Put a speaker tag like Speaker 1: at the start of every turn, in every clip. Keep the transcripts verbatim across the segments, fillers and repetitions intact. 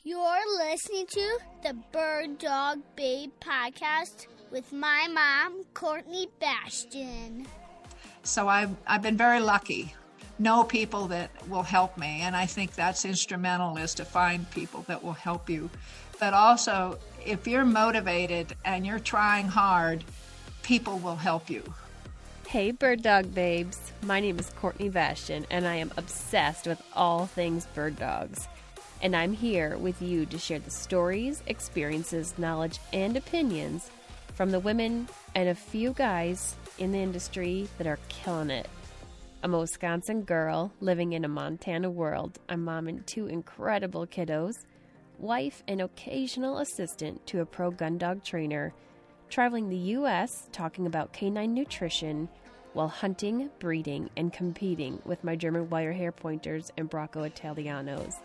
Speaker 1: You're listening to the Bird Dog Babe podcast with my mom, Courtney Bastion.
Speaker 2: So I've, I've been very lucky. Know people that will help me, and I think that's instrumental, is to find people that will help you. But also, if you're motivated and you're trying hard, people will help you.
Speaker 3: Hey, Bird Dog Babes. My name is Courtney Bastion, and I am obsessed with all things bird dogs. And I'm here with you to share the stories, experiences, knowledge, and opinions from the women and a few guys in the industry that are killing it. I'm a Wisconsin girl living in a Montana world. I'm mom and two incredible kiddos, wife and occasional assistant to a pro gun dog trainer, traveling the U S talking about canine nutrition while hunting, breeding, and competing with my German wire hair pointers and Bracco Italianos.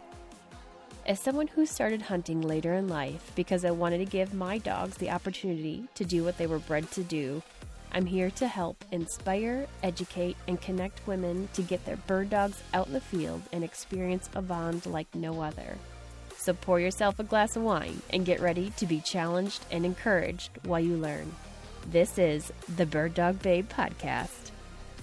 Speaker 3: As someone who started hunting later in life because I wanted to give my dogs the opportunity to do what they were bred to do, I'm here to help inspire, educate, and connect women to get their bird dogs out in the field and experience a bond like no other. So pour yourself a glass of wine and get ready to be challenged and encouraged while you learn. This is the Bird Dog Babe podcast.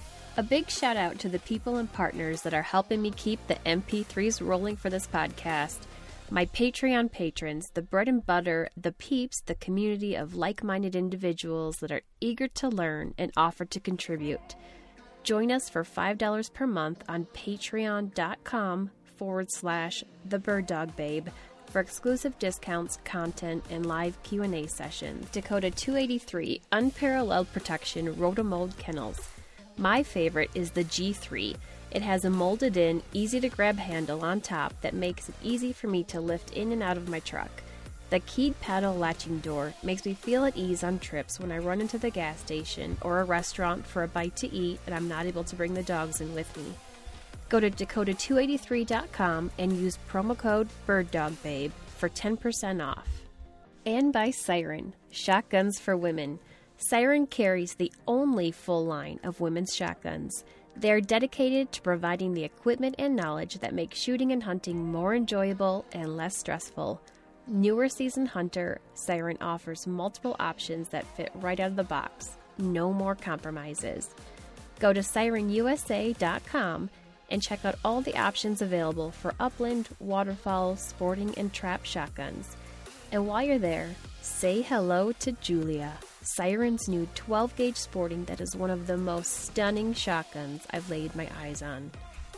Speaker 3: A big shout out to the people and partners that are helping me keep the M P threes rolling for this podcast. My Patreon patrons, the bread and butter, the peeps, the community of like-minded individuals that are eager to learn and offer to contribute. Join us for five dollars per month on patreon.com forward slash the Bird Dog Babe for exclusive discounts, content, and live Q and A sessions. Dakota two eighty-three Unparalleled Protection Rotomold Kennels. My favorite is the G three. It has a molded-in, easy-to-grab handle on top that makes it easy for me to lift in and out of my truck. The keyed paddle latching door makes me feel at ease on trips when I run into the gas station or a restaurant for a bite to eat and I'm not able to bring the dogs in with me. Go to Dakota two eighty-three dot com and use promo code BIRDDOGBABE for ten percent off. And by Siren, Shotguns for Women. Siren carries the only full line of women's shotguns. They are dedicated to providing the equipment and knowledge that make shooting and hunting more enjoyable and less stressful. Newer seasoned hunter, Siren offers multiple options that fit right out of the box. No more compromises. Go to siren u s a dot com and check out all the options available for upland, waterfowl, sporting, and trap shotguns. And while you're there, say hello to Julia, Siren's new twelve gauge sporting that is one of the most stunning shotguns I've laid my eyes on.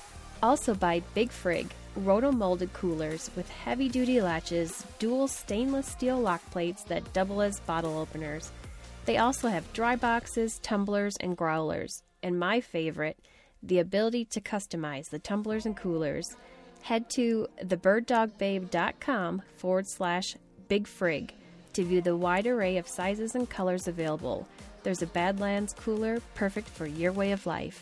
Speaker 3: Also by Big Frig, roto-molded coolers with heavy-duty latches, dual stainless steel lock plates that double as bottle openers. They also have dry boxes, tumblers, and growlers. And my favorite, the ability to customize the tumblers and coolers. Head to thebirddogbabe.com forward slash Big Frig to view the wide array of sizes and colors available. There's a Badlands cooler perfect for your way of life.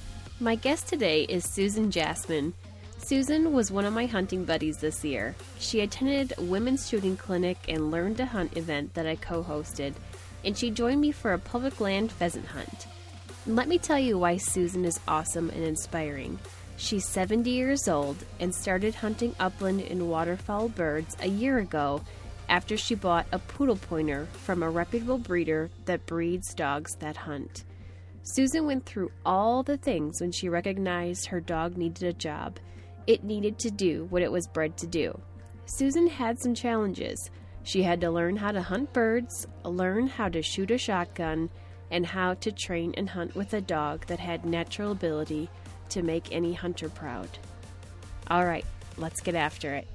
Speaker 3: My guest today is Susan Jasmine. Susan was one of my hunting buddies this year. She attended a women's shooting clinic and learned to hunt event that I co-hosted, and she joined me for a public land pheasant hunt. And let me tell you why Susan is awesome and inspiring. She's seventy years old and started hunting upland and waterfowl birds a year ago after she bought a poodle pointer from a reputable breeder that breeds dogs that hunt. Susan went through all the things when she recognized her dog needed a job. It needed to do what it was bred to do. Susan had some challenges. She had to learn how to hunt birds, learn how to shoot a shotgun, and how to train and hunt with a dog that had natural ability to make any hunter proud. All right, let's get after it.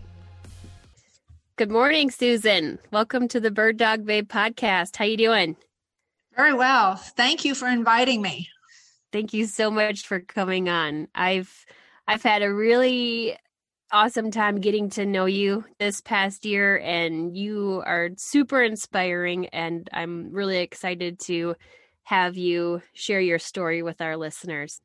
Speaker 3: Good morning, Susan. Welcome to the Bird Dog Babe podcast. How you doing?
Speaker 2: Very well. Thank you for inviting me.
Speaker 3: Thank you so much for coming on. I've I've had a really awesome time getting to know you this past year, and you are super inspiring, and I'm really excited to have you share your story with our listeners.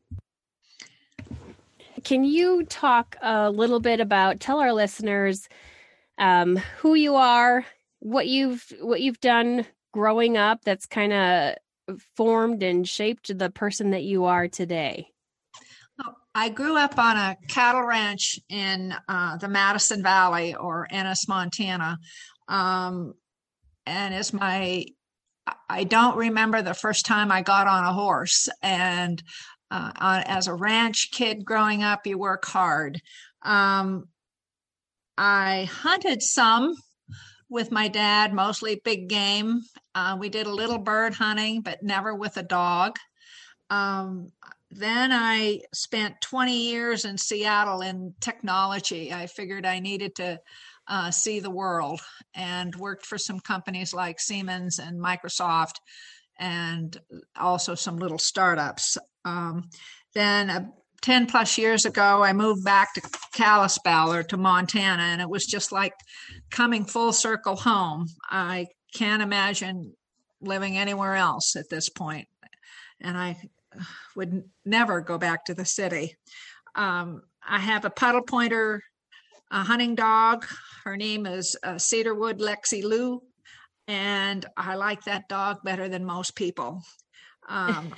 Speaker 3: Can you talk a little bit about, tell our listeners um, who you are, what you've what you've done growing up that's kind of formed and shaped the person that you are today?
Speaker 2: Oh, I grew up on a cattle ranch in uh, the Madison Valley, or Ennis, Montana. Um, and it's my, I don't remember the first time I got on a horse. And uh, on, as a ranch kid growing up, you work hard. Um, I hunted some with my dad, mostly big game. Uh, we did a little bird hunting, but never with a dog. Um, then I spent twenty years in Seattle in technology. I figured I needed to uh, see the world, and worked for some companies like Siemens and Microsoft, and also some little startups. Um, then uh, ten plus years ago, I moved back to Kalispell, or to Montana, and it was just like coming full circle home. I can't imagine living anywhere else at this point, and I would never go back to the city. Um, I have a puddle pointer, a hunting dog. Her name is uh, Cedarwood Lexi Lou, and I like that dog better than most people. Um,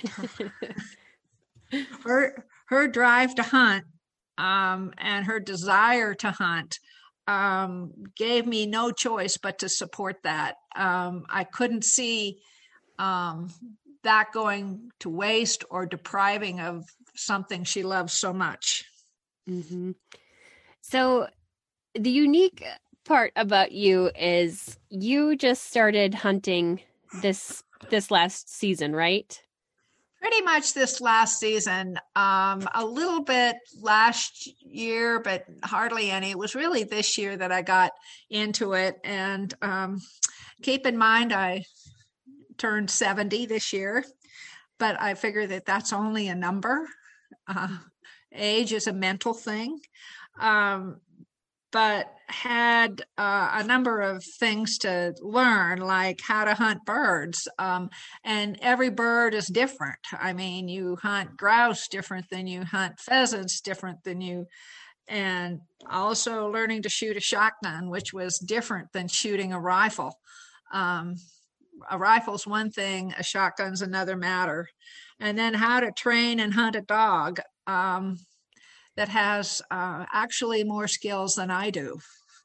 Speaker 2: her her drive to hunt um, and her desire to hunt um, gave me no choice but to support that. Um, I couldn't see um, that going to waste or depriving of something she loves so much.
Speaker 3: Mm-hmm. So the unique part about you is you just started hunting this this last season, right?
Speaker 2: Pretty much this last season, um, a little bit last year, but hardly any. It was really this year that I got into it. And um, keep in mind, I turned seventy this year, but I figure that that's only a number. Uh, age is a mental thing. Um, but had uh, a number of things to learn, like how to hunt birds. Um, and every bird is different. I mean, you hunt grouse different than you hunt pheasants, different than you, and also learning to shoot a shotgun, which was different than shooting a rifle. Um, a rifle's one thing, a shotgun's another matter. And then how to train and hunt a dog. Um, that has uh, actually more skills than I do.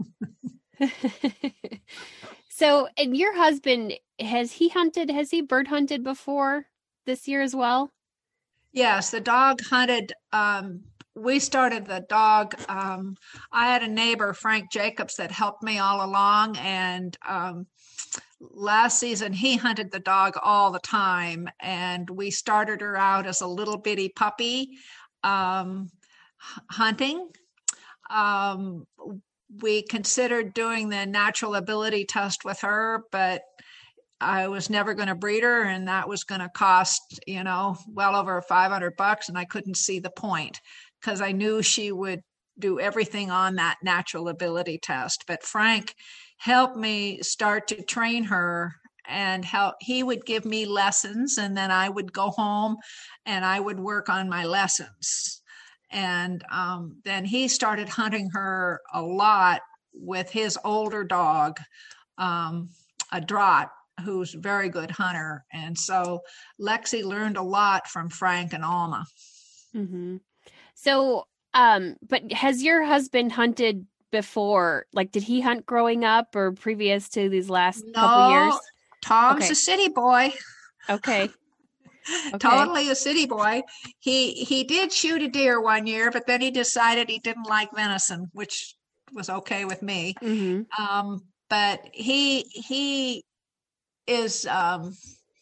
Speaker 3: So, and your husband, has he hunted, has he bird hunted before this year as well?
Speaker 2: Yes, the dog hunted. Um, we started the dog. Um, I had a neighbor, Frank Jacobs, that helped me all along. And um, last season, he hunted the dog all the time. And we started her out as a little bitty puppy. Um, hunting. Um, we considered doing the natural ability test with her, but I was never going to breed her, and that was going to cost, you know, well over five hundred bucks, and I couldn't see the point because I knew she would do everything on that natural ability test. But Frank helped me start to train her, and how he would give me lessons, and then I would go home and I would work on my lessons. And um, then he started hunting her a lot with his older dog, um, a Draught, who's a very good hunter. And so Lexi learned a lot from Frank and Alma.
Speaker 3: Mm-hmm. So, um, but has your husband hunted before? Like, did he hunt growing up or previous to these last
Speaker 2: no,
Speaker 3: couple years?
Speaker 2: Tom's
Speaker 3: okay.
Speaker 2: a city boy.
Speaker 3: Okay. Okay.
Speaker 2: Totally a city boy. He he did shoot a deer one year, but then he decided he didn't like venison, which was okay with me.
Speaker 3: Mm-hmm.
Speaker 2: Um, but he he is um,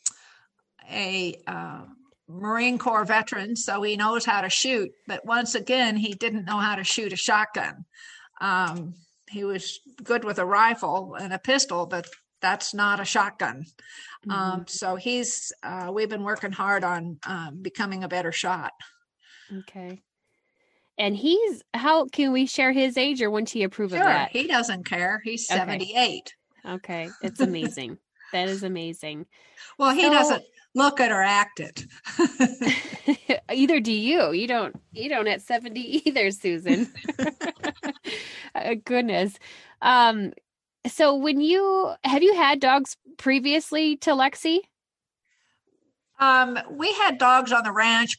Speaker 2: a uh, Marine Corps veteran, so he knows how to shoot. But once again, he didn't know how to shoot a shotgun. Um, he was good with a rifle and a pistol, but that's not a shotgun. Mm-hmm. Um, so he's, uh, we've been working hard on um, becoming a better shot.
Speaker 3: Okay. And he's, how can we share his age, or wouldn't he approve
Speaker 2: sure,
Speaker 3: of that?
Speaker 2: He doesn't care. He's seventy-eight.
Speaker 3: Okay. Okay. It's amazing. That is amazing.
Speaker 2: Well, he so, doesn't look it or act it.
Speaker 3: Either do you. You don't, you don't at seventy either, Susan. uh, goodness. Um, So when you, have you had dogs previously to Lexi?
Speaker 2: Um, we had dogs on the ranch, but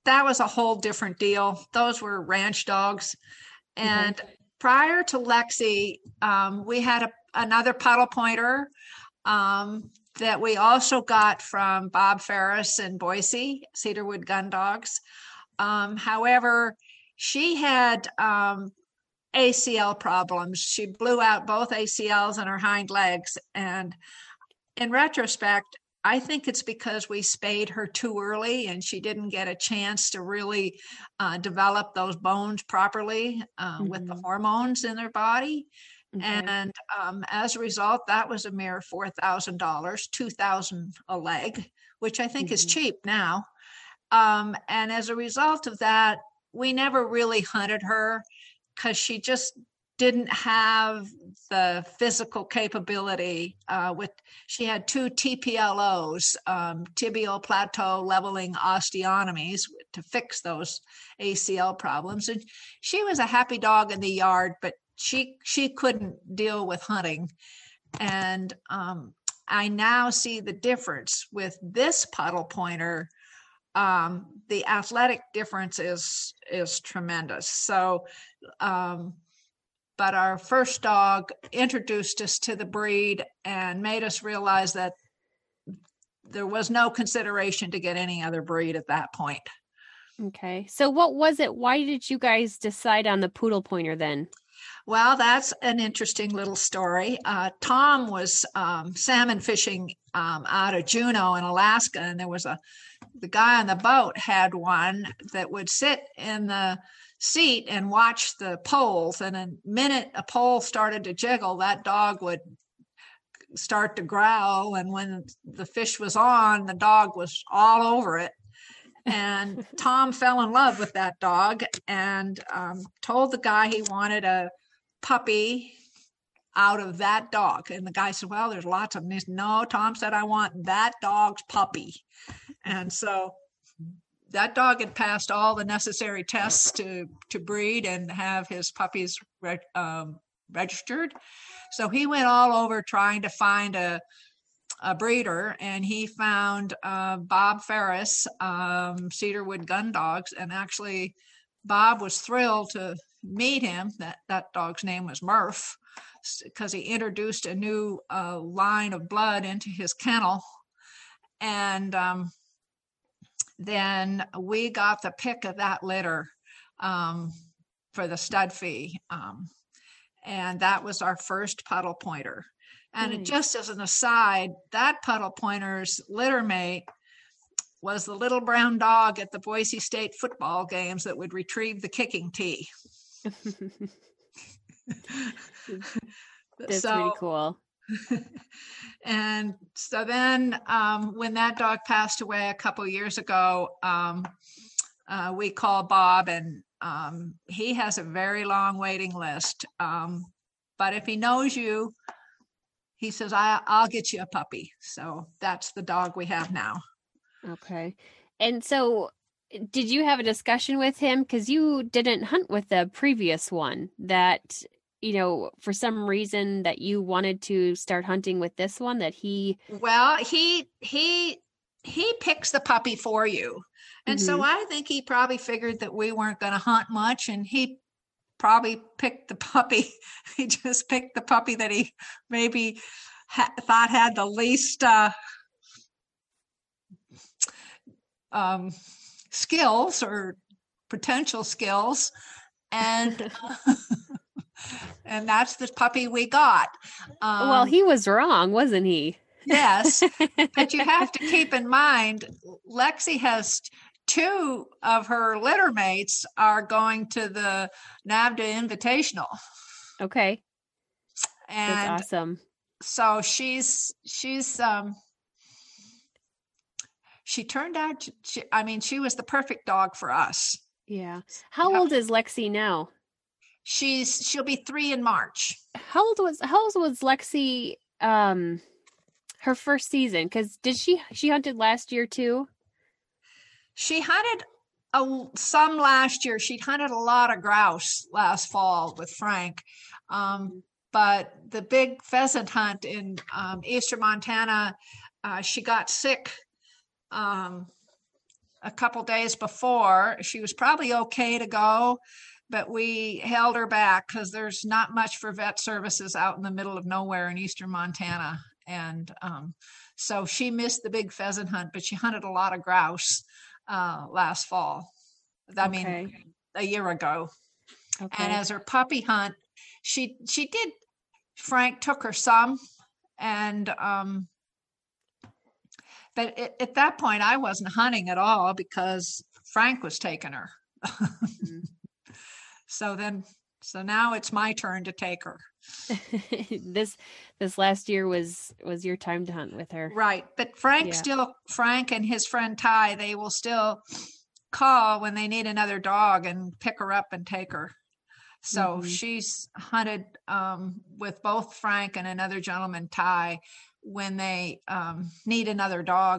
Speaker 2: that was a whole different deal. Those were ranch dogs. And mm-hmm. prior to Lexi, um, we had a, another puddle pointer um, that we also got from Bob Ferris in Boise, Cedarwood Gun Dogs. Um, however, she had um, A C L problems. She blew out both A C Ls in her hind legs. And in retrospect, I think it's because we spayed her too early and she didn't get a chance to really uh, develop those bones properly uh, mm-hmm. with the hormones in their body. Okay. And um, as a result, that was a mere four thousand dollars, two thousand dollars a leg, which I think mm-hmm. is cheap now. Um, and as a result of that, we never really hunted her because she just didn't have the physical capability uh, with, she had two T P L Os, um, tibial plateau leveling osteotomies to fix those A C L problems. And she was a happy dog in the yard, but she, she couldn't deal with hunting. And um, I now see the difference with this puddle pointer. Um, the athletic difference is, is tremendous. So, um, but our first dog introduced us to the breed and made us realize that there was no consideration to get any other breed at that point.
Speaker 3: Okay. So what was it? Why did you guys decide on the poodle pointer then?
Speaker 2: Well, that's an interesting little story. Uh, Tom was um, salmon fishing um, out of Juneau in Alaska, and there was a, the guy on the boat had one that would sit in the seat and watch the poles, and a minute a pole started to jiggle, that dog would start to growl, and when the fish was on, the dog was all over it. And Tom fell in love with that dog and um, told the guy he wanted a puppy out of that dog. And the guy said, well, there's lots of them. He said, no, Tom said, I want that dog's puppy. And so that dog had passed all the necessary tests to, to breed and have his puppies reg, um, registered. So he went all over trying to find a, a breeder, and he found uh, Bob Ferris, um, Cedarwood Gun Dogs. And actually, Bob was thrilled to meet him. That, that dog's name was Murph, because he introduced a new uh, line of blood into his kennel. And um, then we got the pick of that litter um, for the stud fee. Um, and that was our first puddle pointer. And nice. It just as an aside, that puddle pointer's litter mate was the little brown dog at the Boise State football games that would retrieve the kicking tee.
Speaker 3: That's
Speaker 2: so,
Speaker 3: pretty cool.
Speaker 2: And so then um, when that dog passed away a couple years ago, um, uh, we called Bob, and um, he has a very long waiting list. Um, but if he knows you, he says, I, I'll get you a puppy. So that's the dog we have now.
Speaker 3: Okay. And so did you have a discussion with him? Because you didn't hunt with the previous one, that, you know, for some reason that you wanted to start hunting with this one, that he...
Speaker 2: Well, he, he, he picks the puppy for you. And mm-hmm. so I think he probably figured that we weren't going to hunt much, and he probably picked the puppy. He just picked the puppy that he maybe ha- thought had the least uh, um, skills or potential skills. And uh, and that's the puppy we got. Um,
Speaker 3: well, he was wrong, wasn't he?
Speaker 2: Yes. But you have to keep in mind, Lexi has two of her litter mates are going to the NAVHDA Invitational.
Speaker 3: Okay.
Speaker 2: And
Speaker 3: that's awesome.
Speaker 2: So she's, she's, um, she turned out, she, I mean, she was the perfect dog for us.
Speaker 3: Yeah. How yep. old is Lexi now?
Speaker 2: She's, she'll be three in March.
Speaker 3: How old was, how old was Lexi, um, her first season? Cause did she, she hunted last year too? She
Speaker 2: hunted a, some last year. She hunted a lot of grouse last fall with Frank. Um, but the big pheasant hunt in um, eastern Montana, uh, she got sick um, a couple days before. She was probably okay to go, but we held her back because there's not much for vet services out in the middle of nowhere in eastern Montana. And um, so she missed the big pheasant hunt, but she hunted a lot of grouse uh, last fall. I
Speaker 3: Okay.
Speaker 2: mean, a year ago.
Speaker 3: Okay.
Speaker 2: And as her puppy hunt, she she did. Frank took her some, and um, but it, at that point I wasn't hunting at all because Frank was taking her.
Speaker 3: Mhm.
Speaker 2: So then, so now it's my turn to take her.
Speaker 3: this this last year was was your time to hunt with her.
Speaker 2: Right, but Frank
Speaker 3: Yeah.
Speaker 2: still Frank and his friend Ty, they will still call when they need another dog and pick her up and take her. So
Speaker 3: Mhm.
Speaker 2: she's hunted um, with both Frank and another gentleman, Ty, when they um, need another dog.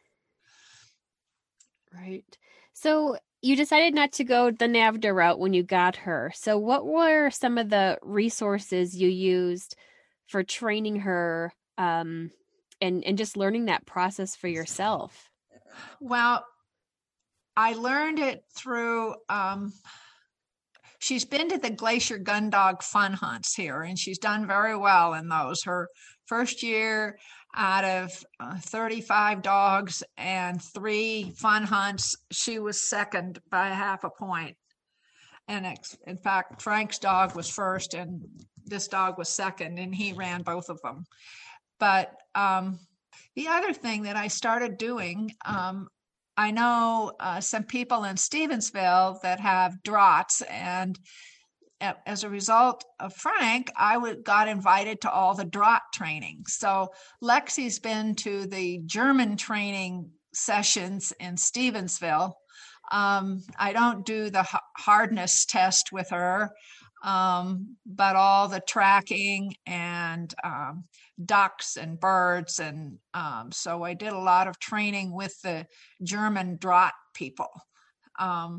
Speaker 3: Right. So you decided not to go the NAVHDA route when you got her. So what were some of the resources you used for training her um, and, and just learning that process for yourself?
Speaker 2: Well, I learned it through, um, she's been to the Glacier Gun Dog fun hunts here, and she's done very well in those. Her first year out of uh, thirty-five dogs and three fun hunts, she was second by half a point. And ex- in fact, Frank's dog was first and this dog was second, and he ran both of them. But um, the other thing that I started doing, um, I know uh, some people in Stevensville that have draughts, and a- as a result of Frank, I would, got invited to all the draught training. So Lexi's been to the German training sessions in Stevensville. Um, I don't do the h- hardness test with her, um, but all the tracking and um, ducks and birds. And um, so I did a lot of training with the German draught people. Um,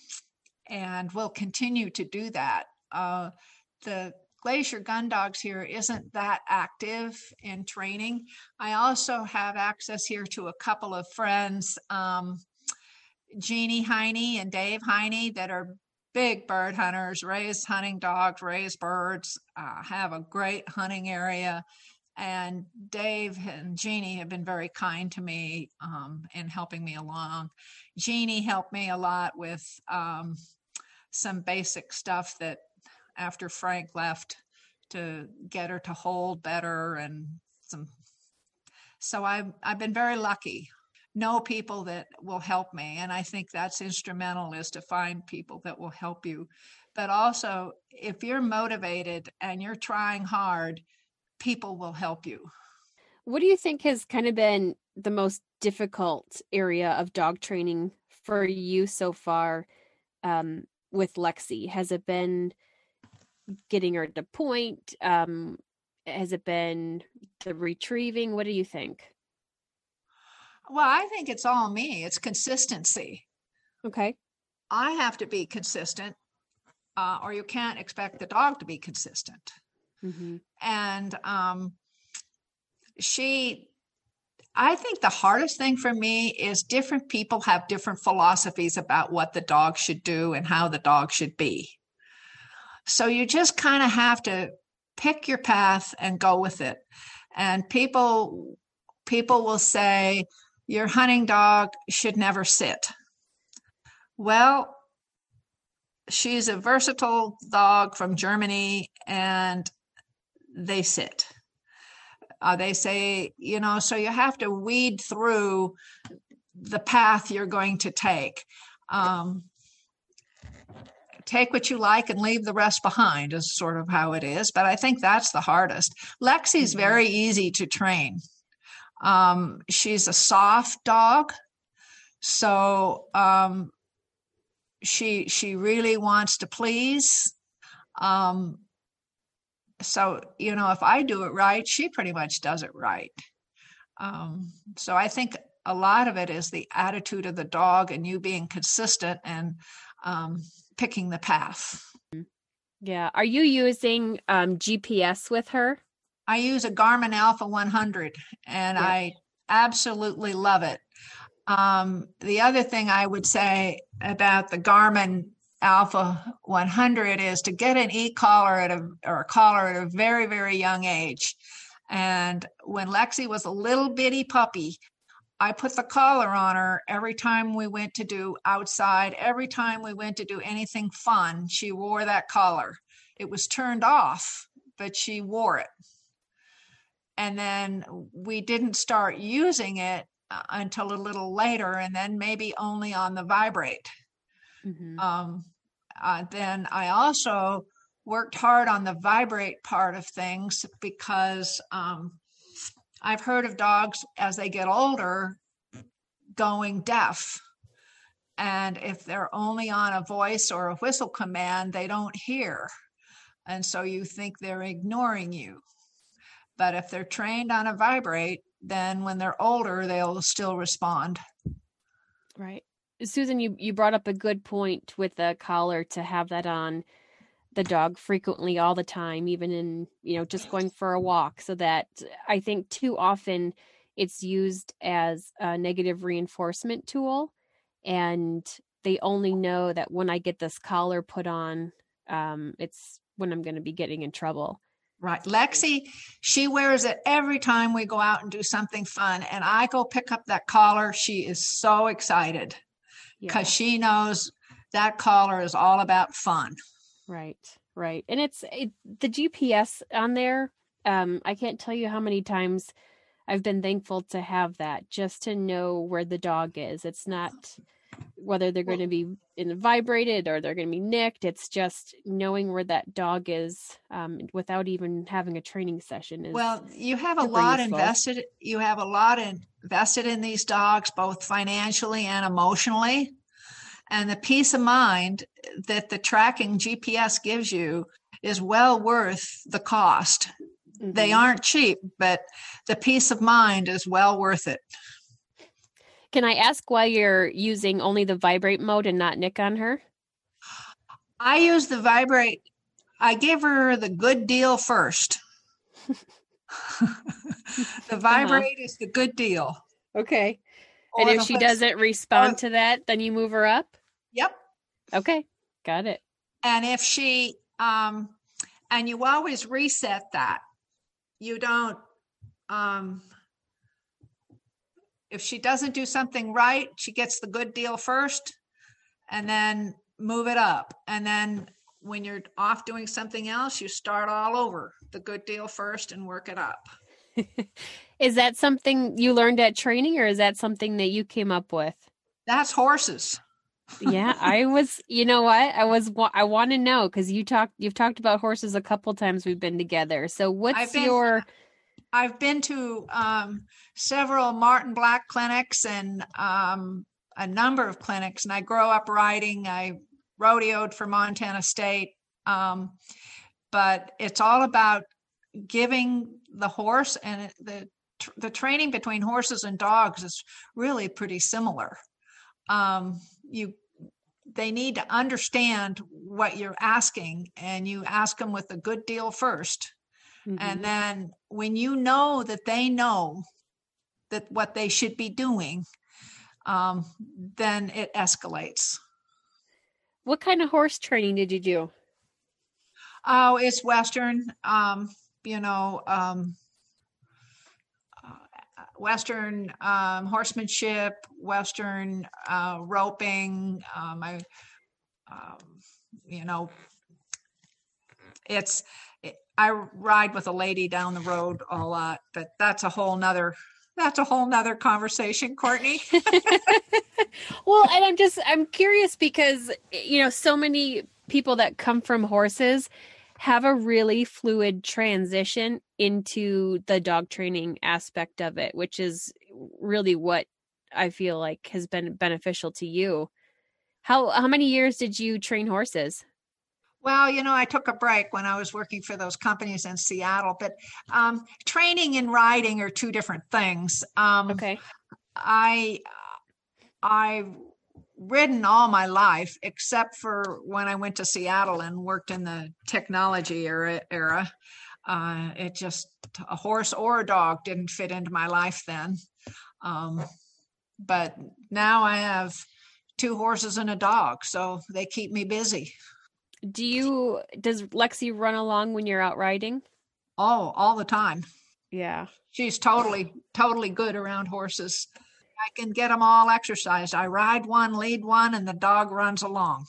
Speaker 2: and we'll continue to do that. Uh, the Glacier Gun Dogs here isn't that active in training. I also have access here to a couple of friends, um, Jeannie Heine and Dave Heine, that are big bird hunters, raise hunting dogs, raise birds, uh, have a great hunting area. And Dave and Jeannie have been very kind to me um, in helping me along. Jeannie helped me a lot with um, some basic stuff that after Frank left, to get her to hold better, and some. So I've, I've been very lucky. Know people that will help me. And I think that's instrumental, is to find people that will help you. But also, if you're motivated and you're trying hard, people will help you.
Speaker 3: What do you think has kind of been the most difficult area of dog training for you so far um, with Lexi? Has it been getting her to point? Um, has it been the retrieving? What do you think?
Speaker 2: Well, I think it's all me. It's consistency.
Speaker 3: Okay.
Speaker 2: I have to be consistent, uh, or you can't expect the dog to be consistent.
Speaker 3: Mm-hmm.
Speaker 2: And um, she, I think the hardest thing for me is different people have different philosophies about what the dog should do and how the dog should be. So you just kind of have to pick your path and go with it. And people, people will say, your hunting dog should never sit. Well, she's a versatile dog from Germany, and they sit. Uh, they say, you know, so you have to weed through the path you're going to take. Um, take what you like and leave the rest behind is sort of how it is. But I think that's the hardest. Lexi's
Speaker 3: Mm-hmm.
Speaker 2: very easy to train. Um, she's a soft dog. So um, she she really wants to please. Um, so, you know, if I do it right, she pretty much does it right. Um, so I think a lot of it is the attitude of the dog and you being consistent and um, picking the path.
Speaker 3: Yeah. Are you using um, G P S with her?
Speaker 2: I use a Garmin Alpha one hundred, and
Speaker 3: Yeah.
Speaker 2: I absolutely love it. Um, the other thing I would say about the Garmin Alpha one hundred is to get an e-collar at a or a collar at a very, very young age. And when Lexi was a little bitty puppy, I put the collar on her every time we went to do outside, every time we went to do anything fun, she wore that collar. It was turned off, but she wore it. And then we didn't start using it until a little later, and then maybe only on the vibrate. Mm-hmm. Um, uh, then I also worked hard on the vibrate part of things because um, I've heard of dogs as they get older going deaf. And if they're only on a voice or a whistle command, they don't hear. And so you think they're ignoring you. But if they're trained on a vibrate, then when they're older, they'll still respond.
Speaker 3: Right. Susan, you, you brought up a good point with the collar to have that on the dog frequently all the time, even in, you know, just going for a walk. So that I think too often it's used as a negative reinforcement tool. And they only know that when I get this collar put on, um, it's when I'm going to be getting in trouble.
Speaker 2: Right. Lexi, she wears it every time we go out and do something fun. And I go pick up that collar. She is so excited because yeah. she knows that collar is all about fun.
Speaker 3: Right. Right. And it's it, the G P S on there. Um, I can't tell you how many times I've been thankful to have that just to know where the dog is. It's not whether they're going to be in vibrated or they're going to be nicked. It's just knowing where that dog is um, without even having a training session. Is
Speaker 2: well, you have a lot useful. invested. You have a lot invested in these dogs, both financially and emotionally. And the peace of mind that the tracking G P S gives you is well worth the cost. Mm-hmm. They aren't cheap, but the peace of mind is well worth it.
Speaker 3: Can I ask why you're using only the vibrate mode and not nick on her?
Speaker 2: I use the vibrate. I give her the good deal first. The vibrate uh-huh. is the good deal.
Speaker 3: Okay. Or and if she doesn't respond or, to that, then you move her up?
Speaker 2: Yep.
Speaker 3: Okay. Got it.
Speaker 2: And if she, um, and you always reset that. You don't, um, if she doesn't do something right, she gets the good deal first and then move it up. And then when you're off doing something else, you start all over, the good deal first and work it up.
Speaker 3: Is that something you learned at training or is that something that you came up with?
Speaker 2: That's horses.
Speaker 3: Yeah, I was, you know what? I was, I want to know because you talked, you've talked about horses a couple times we've been together. So what's
Speaker 2: I've been,
Speaker 3: your...
Speaker 2: I've been to um, several Martin Black clinics and um, a number of clinics, and I grew up riding. I rodeoed for Montana State, um, but it's all about giving the horse, and the the training between horses and dogs is really pretty similar. Um, you they need to understand what you're asking, and you ask them with a good deal first. Mm-hmm. And then when you know that they know that what they should be doing, um, then it escalates.
Speaker 3: What kind of horse training did you do?
Speaker 2: Oh, it's Western, um, you know, um, uh, Western um, horsemanship, Western uh, roping. Um, I, um, you know, it's. I ride with a lady down the road a lot, but that's a whole nother, that's a whole nother conversation, Courtney.
Speaker 3: Well, and I'm just, I'm curious because, you know, so many people that come from horses have a really fluid transition into the dog training aspect of it, which is really what I feel like has been beneficial to you. How, how many years did you train horses?
Speaker 2: Well, you know, I took a break when I was working for those companies in Seattle, but um, training and riding are two different things. Um,
Speaker 3: okay.
Speaker 2: I, I've ridden all my life, except for when I went to Seattle and worked in the technology era. era. Uh, it just, a horse or a dog didn't fit into my life then. Um, but now I have two horses and a dog, so they keep me busy.
Speaker 3: Do you, does Lexi run along when you're out riding?
Speaker 2: Oh, all the time.
Speaker 3: Yeah.
Speaker 2: She's totally, totally good around horses. I can get them all exercised. I ride one, lead one, and the dog runs along.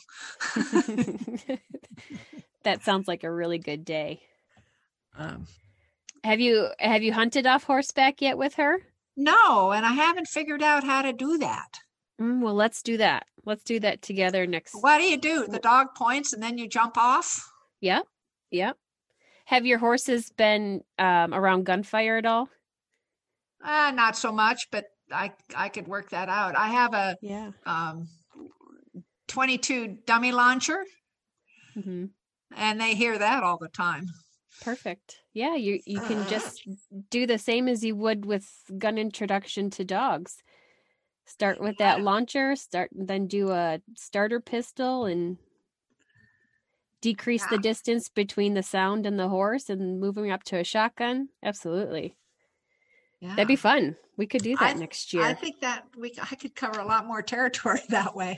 Speaker 3: That sounds like a really good day.
Speaker 2: Um,
Speaker 3: Have you have you hunted off horseback yet with her?
Speaker 2: no, and I haven't figured out how to do that.
Speaker 3: Mm, well, let's do that. Let's do that together next.
Speaker 2: What do you do? The dog points and then you jump off?
Speaker 3: Yep. Yep. Have your horses been um, around gunfire at all?
Speaker 2: Uh, not so much, but I I could work that out. I have a
Speaker 3: Yeah.
Speaker 2: um, twenty-two dummy launcher,
Speaker 3: Mm-hmm.
Speaker 2: and they hear that all the time.
Speaker 3: Perfect. Yeah, you you can just do the same as you would with gun introduction to dogs. Start with that launcher, start then do a starter pistol and decrease the
Speaker 2: Yeah.
Speaker 3: distance between the sound and the horse and moving up to a shotgun. Absolutely.
Speaker 2: Yeah.
Speaker 3: That'd be fun. We could do that
Speaker 2: I-
Speaker 3: next year.
Speaker 2: I think that we I could cover a lot more territory that way.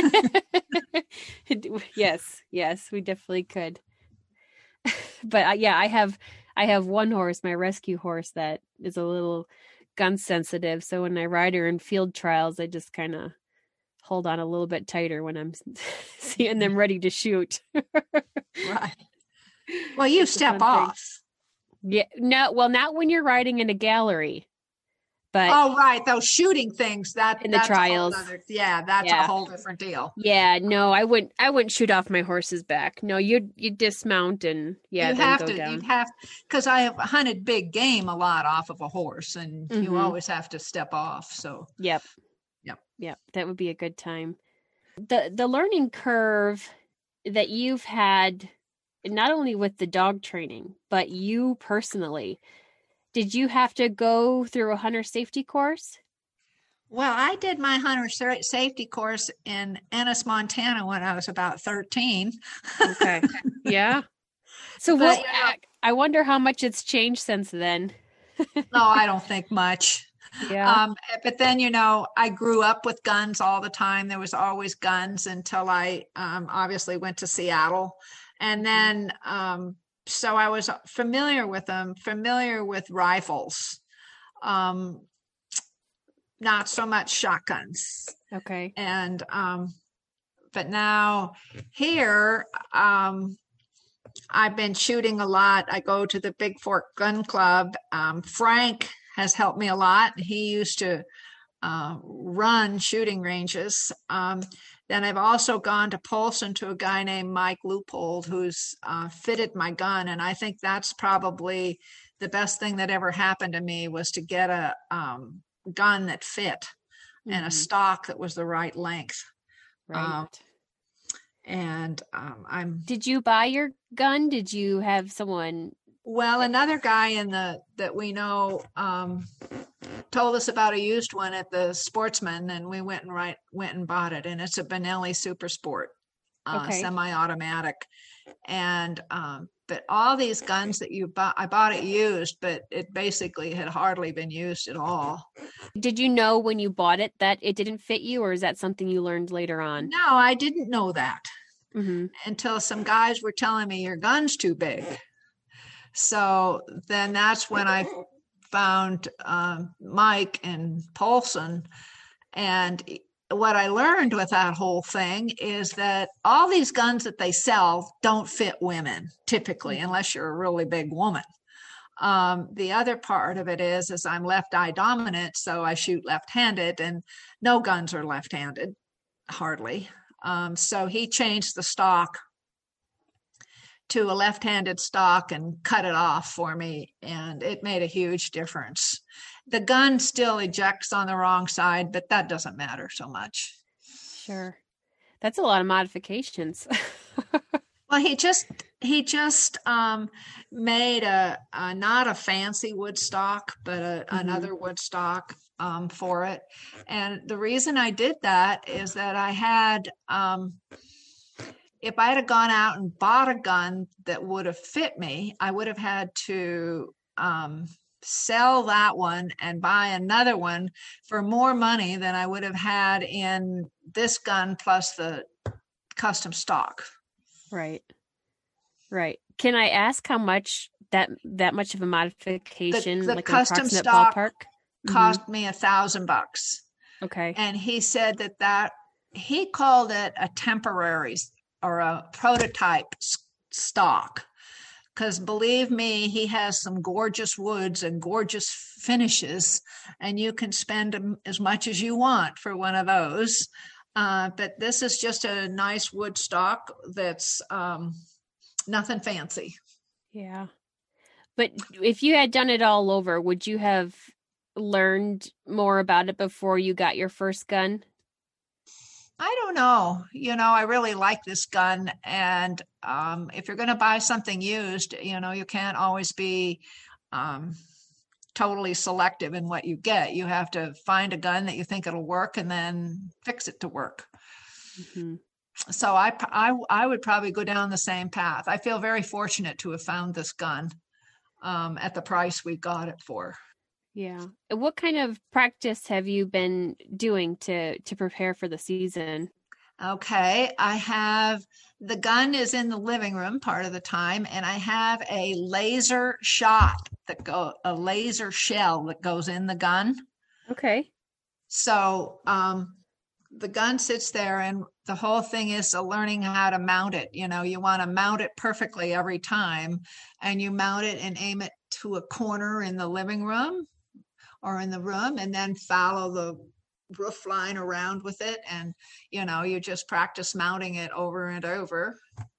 Speaker 3: Yes, yes, we definitely could. But uh, yeah, I have I have one horse, my rescue horse, that is a little gun sensitive. So when I ride her in field trials, I just kind of hold on a little bit tighter when I'm seeing them ready to shoot.
Speaker 2: Right. Well, you
Speaker 3: It's a
Speaker 2: step
Speaker 3: fun thing.
Speaker 2: off.
Speaker 3: Yeah, no, well, not when you're riding in a gallery, but
Speaker 2: Oh, right. Those shooting things. That
Speaker 3: In the
Speaker 2: that's a whole
Speaker 3: trials.
Speaker 2: other- yeah, that's
Speaker 3: Yeah.
Speaker 2: a whole different deal.
Speaker 3: yeah, no, I wouldn't. I wouldn't shoot off my horse's back. No, you'd you dismount and yeah,
Speaker 2: you
Speaker 3: then
Speaker 2: have
Speaker 3: go
Speaker 2: to.
Speaker 3: down.
Speaker 2: You have because I have hunted big game a lot off of a horse, and you
Speaker 3: Mhm.
Speaker 2: always have to step off. So
Speaker 3: Yep.
Speaker 2: Yep.
Speaker 3: Yep. That would be a good time. The the learning curve that you've had, not only with the dog training, but you personally, did you have to go through a hunter safety course?
Speaker 2: well, I did my hunter sa- safety course in Ennis, Montana, when I was about thirteen.
Speaker 3: Okay. Yeah. So
Speaker 2: But,
Speaker 3: what
Speaker 2: you know-
Speaker 3: I, I wonder how much it's changed since then.
Speaker 2: No, I don't think much.
Speaker 3: Yeah.
Speaker 2: Um, but then, you know, I grew up with guns all the time. There was always guns until I um, obviously went to Seattle. And then, um, so I was familiar with them, familiar with rifles, um, not so much shotguns.
Speaker 3: Okay.
Speaker 2: And, um, but now here, um, I've been shooting a lot. I go to the Big Fork Gun Club. Um, Frank has helped me a lot. He used to uh, run shooting ranges. Um, then I've also gone to Polson to a guy named Mike Leupold, who's uh, fitted my gun. And I think that's probably the best thing that ever happened to me, was to get a um, gun that fit and a
Speaker 3: Mhm.
Speaker 2: stock that was the right length.
Speaker 3: Right.
Speaker 2: um, And um, I'm
Speaker 3: Did you buy your gun? Did you have someone?
Speaker 2: Well, another guy in the that we know um, told us about a used one at the Sportsman, and we went and right went and bought it. And it's a Benelli Super Sport, uh,
Speaker 3: Okay.
Speaker 2: semi-automatic. And um, but all these guns that you bought, I bought it used, but it basically had hardly been used at all.
Speaker 3: Did you know when you bought it that it didn't fit you, or is that something you learned later on?
Speaker 2: No, I didn't know that
Speaker 3: Mm-hmm.
Speaker 2: until some guys were telling me your gun's too big. So then that's when I found um, Mike and Polson. And what I learned with that whole thing is that all these guns that they sell don't fit women typically, unless you're a really big woman. Um, the other part of it is, is I'm left eye dominant, so I shoot left-handed, and no guns are left-handed, hardly. Um, so he changed the stock to a left-handed stock and cut it off for me, and it made a huge difference. The gun still ejects on the wrong side, but that doesn't matter so much.
Speaker 3: Sure. That's a lot of modifications.
Speaker 2: Well, he just he just um, made a, a not a fancy wood stock, but a,
Speaker 3: Mhm.
Speaker 2: another wood stock um, for it. And the reason I did that is that I had, um, if I had gone out and bought a gun that would have fit me, I would have had to um, sell that one and buy another one for more money than I would have had in this gun plus the custom stock.
Speaker 3: Right. Right. Can I ask how much that that much of a modification,
Speaker 2: The, the
Speaker 3: like
Speaker 2: custom
Speaker 3: an approximate
Speaker 2: stock
Speaker 3: ballpark?
Speaker 2: cost
Speaker 3: Mm-hmm.
Speaker 2: me a thousand bucks.
Speaker 3: Okay.
Speaker 2: And he said that that he called it a temporary or a prototype s- stock. Because believe me, he has some gorgeous woods and gorgeous finishes, and you can spend as much as you want for one of those. Uh, but this is just a nice wood stock that's um, nothing fancy.
Speaker 3: Yeah. But if you had done it all over, would you have learned more about it before you got your first gun?
Speaker 2: I don't know. You know, I really like this gun. And um, if you're going to buy something used, you know, you can't always be um, totally selective in what you get. You have to find a gun that you think it'll work and then fix it to work.
Speaker 3: Mm-hmm.
Speaker 2: So I, I, I would probably go down the same path. I feel very fortunate to have found this gun um, at the price we got it for.
Speaker 3: Yeah. What kind of practice have you been doing to to prepare for the season?
Speaker 2: Okay, I have the gun is in the living room part of the time, and I have a laser shot that go a laser shell that goes in the gun.
Speaker 3: Okay.
Speaker 2: So um, the gun sits there, and the whole thing is uh, learning how to mount it. You know, you want to mount it perfectly every time, and you mount it and aim it to a corner in the living room or in the room, and then follow the roof line around with it. And, you know, you just practice mounting it over and over.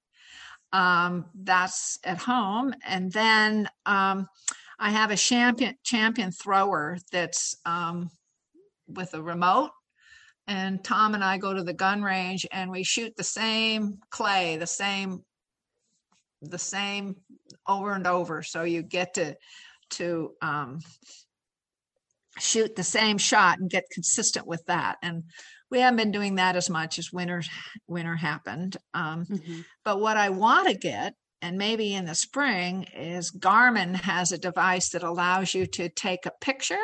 Speaker 2: Um, that's at home. And then um, I have a champion, champion thrower that's um, with a remote. And Tom and I go to the gun range and we shoot the same clay, the same, the same over and over. So you get to, to, um, shoot the same shot and get consistent with that. And we haven't been doing that as much as winter winter happened. Um,
Speaker 3: Mm-hmm.
Speaker 2: but what I want to get, and maybe in the spring, is Garmin has a device that allows you to take a picture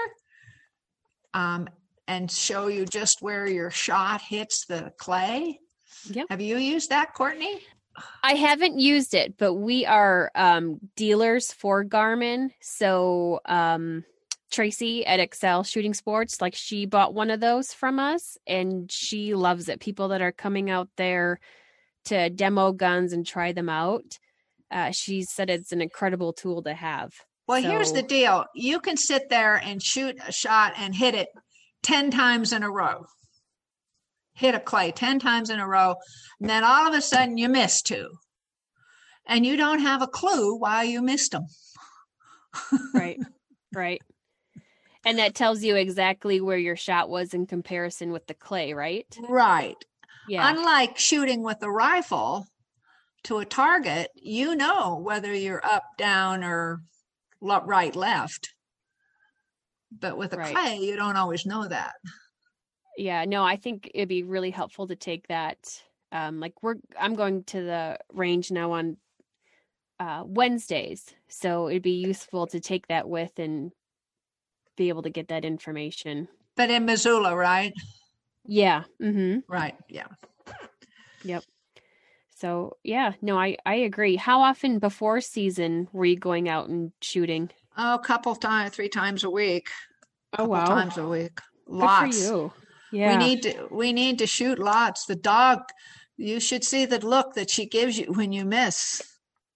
Speaker 2: um, and show you just where your shot hits the clay.
Speaker 3: Yep.
Speaker 2: Have you used that, Courtney?
Speaker 3: I haven't used it, but we are um, dealers for Garmin. So um, Tracy at Excel Shooting Sports, like she bought one of those from us and she loves it. People that are coming out there to demo guns and try them out, uh, she said it's an incredible tool to have.
Speaker 2: Well,
Speaker 3: So-
Speaker 2: here's the deal. You can sit there and shoot a shot and hit it ten times in a row. Hit a clay ten times in a row. And then all of a sudden you miss two. And you don't have a clue why you missed them.
Speaker 3: Right, right. And that tells you exactly where your shot was in comparison with the clay, right?
Speaker 2: Right.
Speaker 3: Yeah.
Speaker 2: Unlike shooting with a rifle to a target, you know whether you're up, down, or le- right, left. But with a
Speaker 3: Right.
Speaker 2: clay, you don't always know that.
Speaker 3: Yeah, no, I think it'd be really helpful to take that. Um, like we're, I'm going to the range now on uh, Wednesdays, so it'd be useful to take that with and be able to get that information.
Speaker 2: But in Missoula, right?
Speaker 3: Yeah. Mm-hmm.
Speaker 2: Right. Yeah.
Speaker 3: Yep. So yeah, no, I I agree. How often before season were you going out and shooting?
Speaker 2: Oh, a couple times, three times a week.
Speaker 3: Oh
Speaker 2: Couple
Speaker 3: wow,
Speaker 2: times a week.
Speaker 3: good
Speaker 2: Lots.
Speaker 3: for you. Yeah.
Speaker 2: We need to we need to shoot lots. The dog, you should see the look that she gives you when you miss.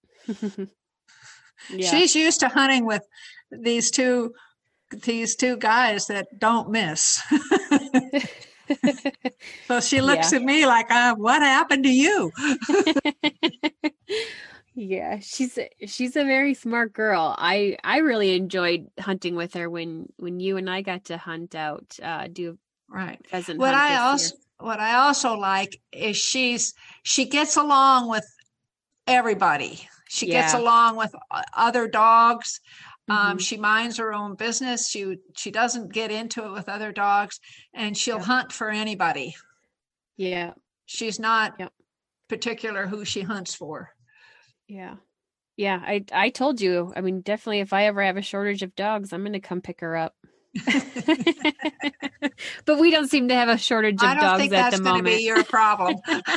Speaker 3: Yeah.
Speaker 2: She's used to hunting with these two these two guys that don't miss. So she looks
Speaker 3: Yeah.
Speaker 2: at me like, uh, what happened to you?
Speaker 3: Yeah, she's a, she's a very smart girl. I I really enjoyed hunting with her when when you and I got to hunt out, uh, do
Speaker 2: Right.
Speaker 3: a pheasant
Speaker 2: What
Speaker 3: hunt
Speaker 2: I
Speaker 3: this
Speaker 2: also
Speaker 3: year.
Speaker 2: what I also like is she's she gets along with everybody. She gets
Speaker 3: Yeah.
Speaker 2: along with o- other dogs. Um,
Speaker 3: Mhm.
Speaker 2: she minds her own business. She she doesn't get into it with other dogs, and she'll
Speaker 3: Yep.
Speaker 2: hunt for anybody.
Speaker 3: Yeah,
Speaker 2: She's not
Speaker 3: Yep.
Speaker 2: particular who she hunts for.
Speaker 3: yeah. Yeah, I I told you. I mean, definitely if I ever have a shortage of dogs, I'm going to come pick her up. But we don't seem to have a shortage
Speaker 2: I
Speaker 3: of
Speaker 2: don't
Speaker 3: dogs
Speaker 2: think
Speaker 3: at
Speaker 2: that's
Speaker 3: the
Speaker 2: going to
Speaker 3: moment.
Speaker 2: be your problem.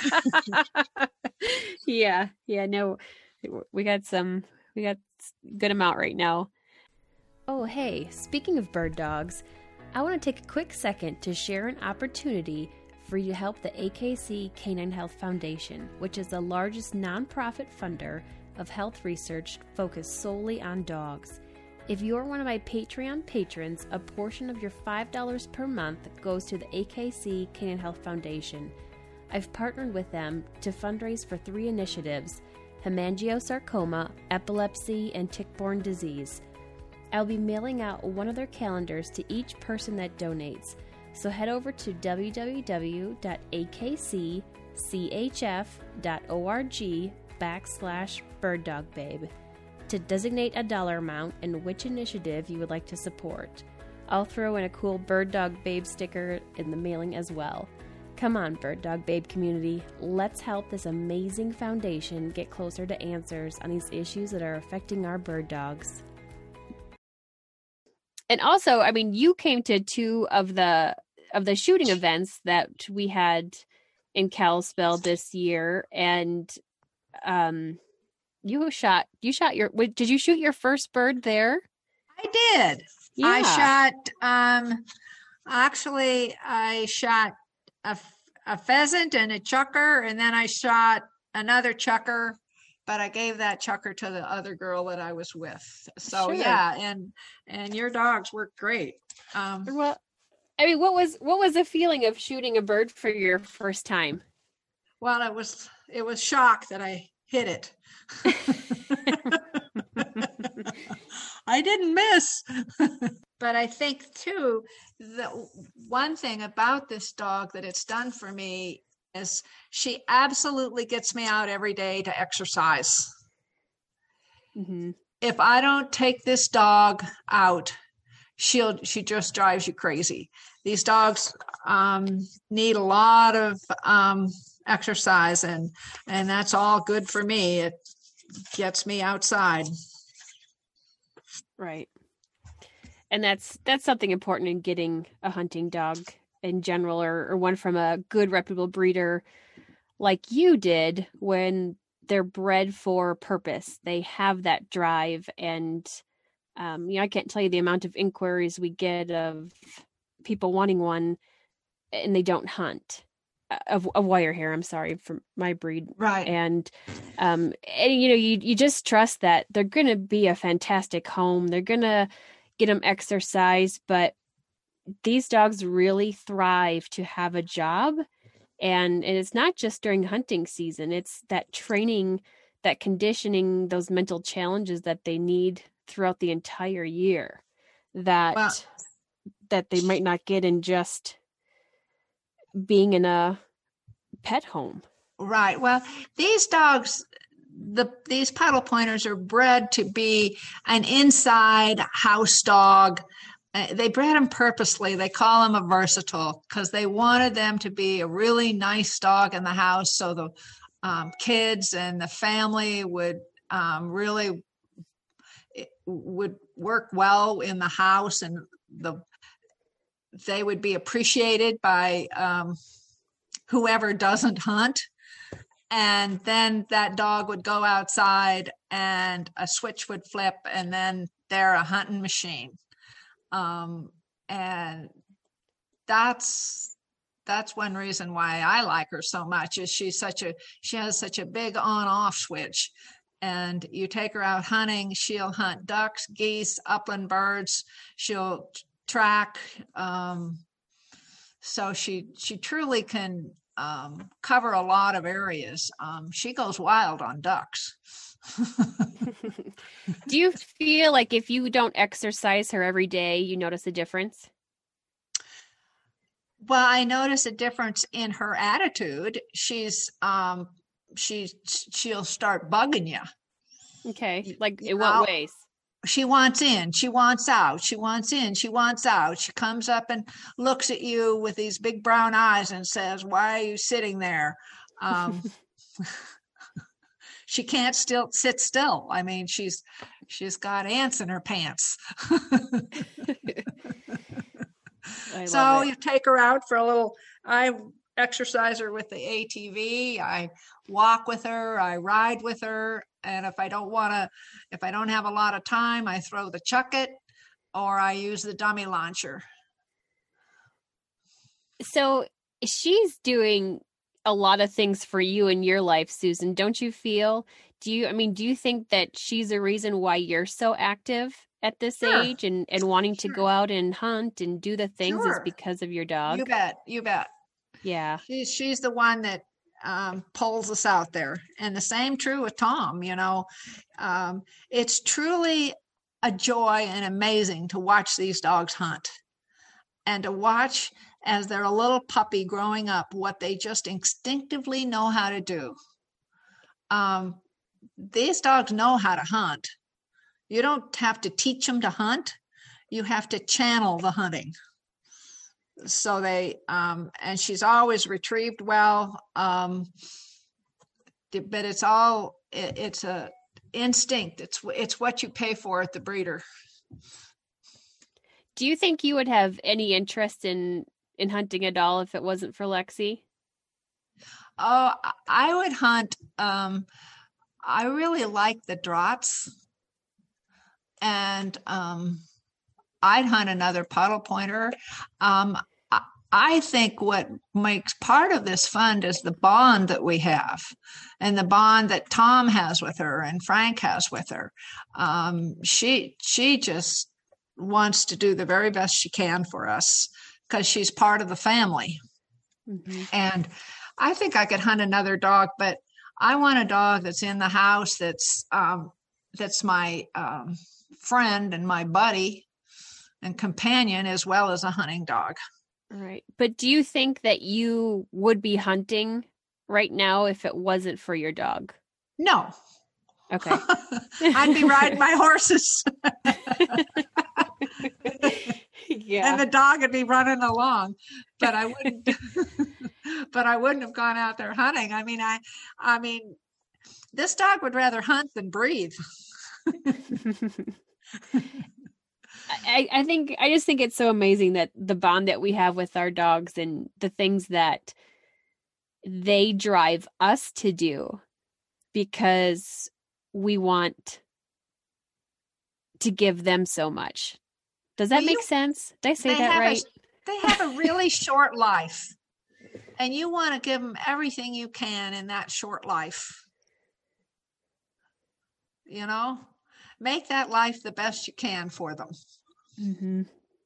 Speaker 3: Yeah, yeah, no, we got some, we got a good amount right now. Oh, hey, speaking of bird dogs, I want to take a quick second to share an opportunity for you to help the A K C Canine Health Foundation, which is the largest nonprofit funder of health research focused solely on dogs. If you're one of my Patreon patrons, a portion of your five dollars per month goes to the A K C Canine Health Foundation. I've partnered with them to fundraise for three initiatives: hemangiosarcoma, epilepsy, and tick-borne disease. I'll be mailing out one of their calendars to each person that donates, so head over to w w w dot a k c c h f dot org backslash birddogbabe to designate a dollar amount and which initiative you would like to support. I'll throw in a cool Bird Dog Babe sticker in the mailing as well. Come on, Bird Dog Babe community, let's help this amazing foundation get closer to answers on these issues that are affecting our bird dogs. And also, I mean, you came to two of the of the shooting events that we had in Kalispell this year, and um, you shot you shot your. Wait, did you shoot your first bird there?
Speaker 2: I did.
Speaker 3: Yeah.
Speaker 2: I shot. Um, actually, I shot a, a pheasant and a chucker, and then I shot another chucker. But I gave that chucker to the other girl that I was with. So
Speaker 3: Sure.
Speaker 2: yeah, and and your dogs worked great. Um,
Speaker 3: Well, I mean, what was what was the feeling of shooting a bird for your first time?
Speaker 2: well, it was it was shock that I hit it. I didn't miss. But I think too, the one thing about this dog that it's done for me is she absolutely gets me out every day to exercise.
Speaker 3: Mm-hmm.
Speaker 2: If I don't take this dog out, she'll she just drives you crazy. These dogs um, need a lot of um, exercise, and and that's all good for me. It gets me outside.
Speaker 3: Right. And that's that's something important in getting a hunting dog in general, or, or one from a good reputable breeder like you did, when they're bred for purpose. They have that drive, and um, you know, I can't tell you the amount of inquiries we get of people wanting one and they don't hunt. Of a wire hair, I'm sorry, from my breed.
Speaker 2: Right.
Speaker 3: And, um, and, you know, you, you just trust that they're going to be a fantastic home. They're going to get them exercise, but these dogs really thrive to have a job. And, and it's not just during hunting season. It's that training, that conditioning, those mental challenges that they need throughout the entire year that,
Speaker 2: Wow.
Speaker 3: that they might not get in just being in a pet home.
Speaker 2: Right. Well, these dogs, the these paddle pointers are bred to be an inside house dog. Uh, they bred them purposely. They call them a versatile because they wanted them to be a really nice dog in the house, so the um, kids and the family would um, really would work well in the house, and the they would be appreciated by um, whoever doesn't hunt. And then that dog would go outside and a switch would flip, and then they're a hunting machine. Um, and that's that's one reason why I like her so much, is she's such a she has such a big on-off switch. And you take her out hunting, she'll hunt ducks, geese, upland birds. She'll track. Um, so she she truly can um, cover a lot of areas. Um, she goes wild on ducks.
Speaker 3: Do you feel like if you don't exercise her every day, you notice a difference?
Speaker 2: Well, I notice a difference in her attitude. She's um, she's she'll start bugging you.
Speaker 3: Okay, like in
Speaker 2: You
Speaker 3: what
Speaker 2: know,
Speaker 3: ways?
Speaker 2: She wants in, she wants out, she wants in, she wants out. She comes up and looks at you with these big brown eyes and says, "Why are you sitting there?" Um, she can't still sit still. I mean, she's she's got ants in her pants.
Speaker 3: I
Speaker 2: So
Speaker 3: love it.
Speaker 2: you take her out for a little, I exercise her with the A T V, I walk with her, I ride with her. And if I don't want to, if I don't have a lot of time, I throw the chuck it or I use the dummy launcher.
Speaker 3: So she's doing a lot of things for you in your life, Susan, don't you feel? Do you, I mean, do you think that she's a reason why you're so active at this
Speaker 2: Sure.
Speaker 3: age and, and wanting to
Speaker 2: Sure.
Speaker 3: go out and hunt and do the things is
Speaker 2: Sure.
Speaker 3: because of your dog?
Speaker 2: You bet. You bet.
Speaker 3: Yeah.
Speaker 2: She's, she's the one that um, pulls us out there. And the same true with Tom, you know, um, it's truly a joy and amazing to watch these dogs hunt and to watch as they're a little puppy growing up, what they just instinctively know how to do. Um, these dogs know how to hunt. You don't have to teach them to hunt. You have to channel the hunting. So they, um, and she's always retrieved well. Um, but it's all, it, it's a instinct. It's, it's what you pay for at the breeder.
Speaker 3: Do you think you would have any interest in, in hunting at all if it wasn't for Lexi?
Speaker 2: Oh, I would hunt. Um, I really like the draughts. And um, I'd hunt another puddle pointer. Um, I, I think what makes part of this fun is the bond that we have and the bond that Tom has with her and Frank has with her. Um, she, she just wants to do the very best she can for us because she's part of the family. Mm-hmm. And I think I could hunt another dog, but I want a dog that's in the house that's um, that's my um, friend and my buddy and companion as well as a hunting dog.
Speaker 3: Right. But do you think that you would be hunting right now if it wasn't for your dog?
Speaker 2: No.
Speaker 3: Okay.
Speaker 2: I'd be riding my horses.
Speaker 3: Yeah.
Speaker 2: And the dog would be running along, but I wouldn't, but I wouldn't have gone out there hunting. I mean, I, I mean, this dog would rather hunt than breathe.
Speaker 3: I, I think, I just think it's so amazing that the bond that we have with our dogs and the things that they drive us to do because we want to give them so much. Does that
Speaker 2: well,
Speaker 3: make
Speaker 2: you,
Speaker 3: sense? Did I say that right?
Speaker 2: A, they have a really short life, and you want to give them everything you can in that short life. You know, make that life the best you can for them.
Speaker 3: Mm-hmm.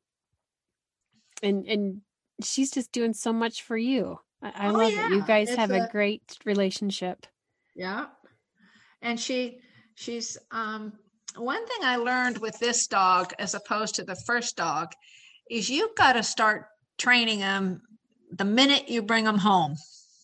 Speaker 3: And and she's just doing so much for you. I, I oh, love yeah. it. You guys it's have a, a great relationship.
Speaker 2: Yeah, and she she's um. One thing I learned with this dog, as opposed to the first dog, is you've got to start training them the minute you bring them home.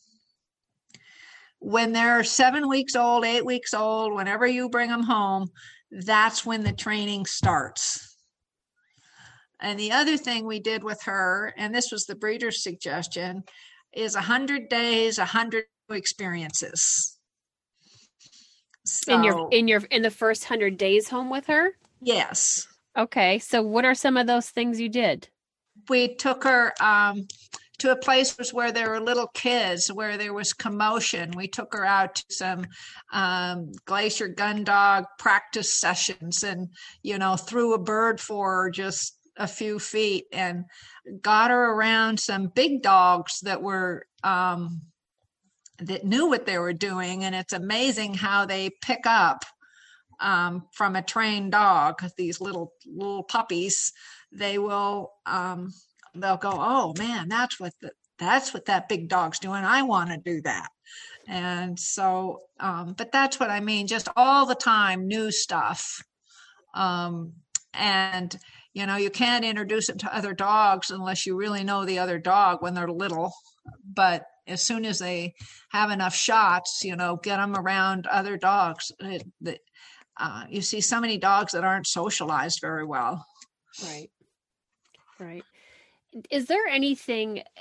Speaker 2: When they're seven weeks old, eight weeks old, whenever you bring them home, that's when the training starts. And the other thing we did with her, and this was the breeder's suggestion, is one hundred days, one hundred experiences. So,
Speaker 3: in your in your in the first hundred days home with her?
Speaker 2: Yes.
Speaker 3: Okay. So what are some of those things you did?
Speaker 2: We took her um, to a place where there were little kids, where there was commotion. We took her out to some um, glacier gun dog practice sessions and, you know, threw a bird for her just a few feet and got her around some big dogs that were um, that knew what they were doing. And it's amazing how they pick up um, from a trained dog, these little, little puppies. They will, um, they'll go, oh man, that's what the, that's what that big dog's doing. I want to do that. And so, um, but that's what I mean. Just all the time, new stuff. Um, and, you know, you can't introduce it to other dogs unless you really know the other dog when they're little, but as soon as they have enough shots, you know, get them around other dogs. It, the, uh, you see so many dogs that aren't socialized very well.
Speaker 3: Right. Right. Is there anything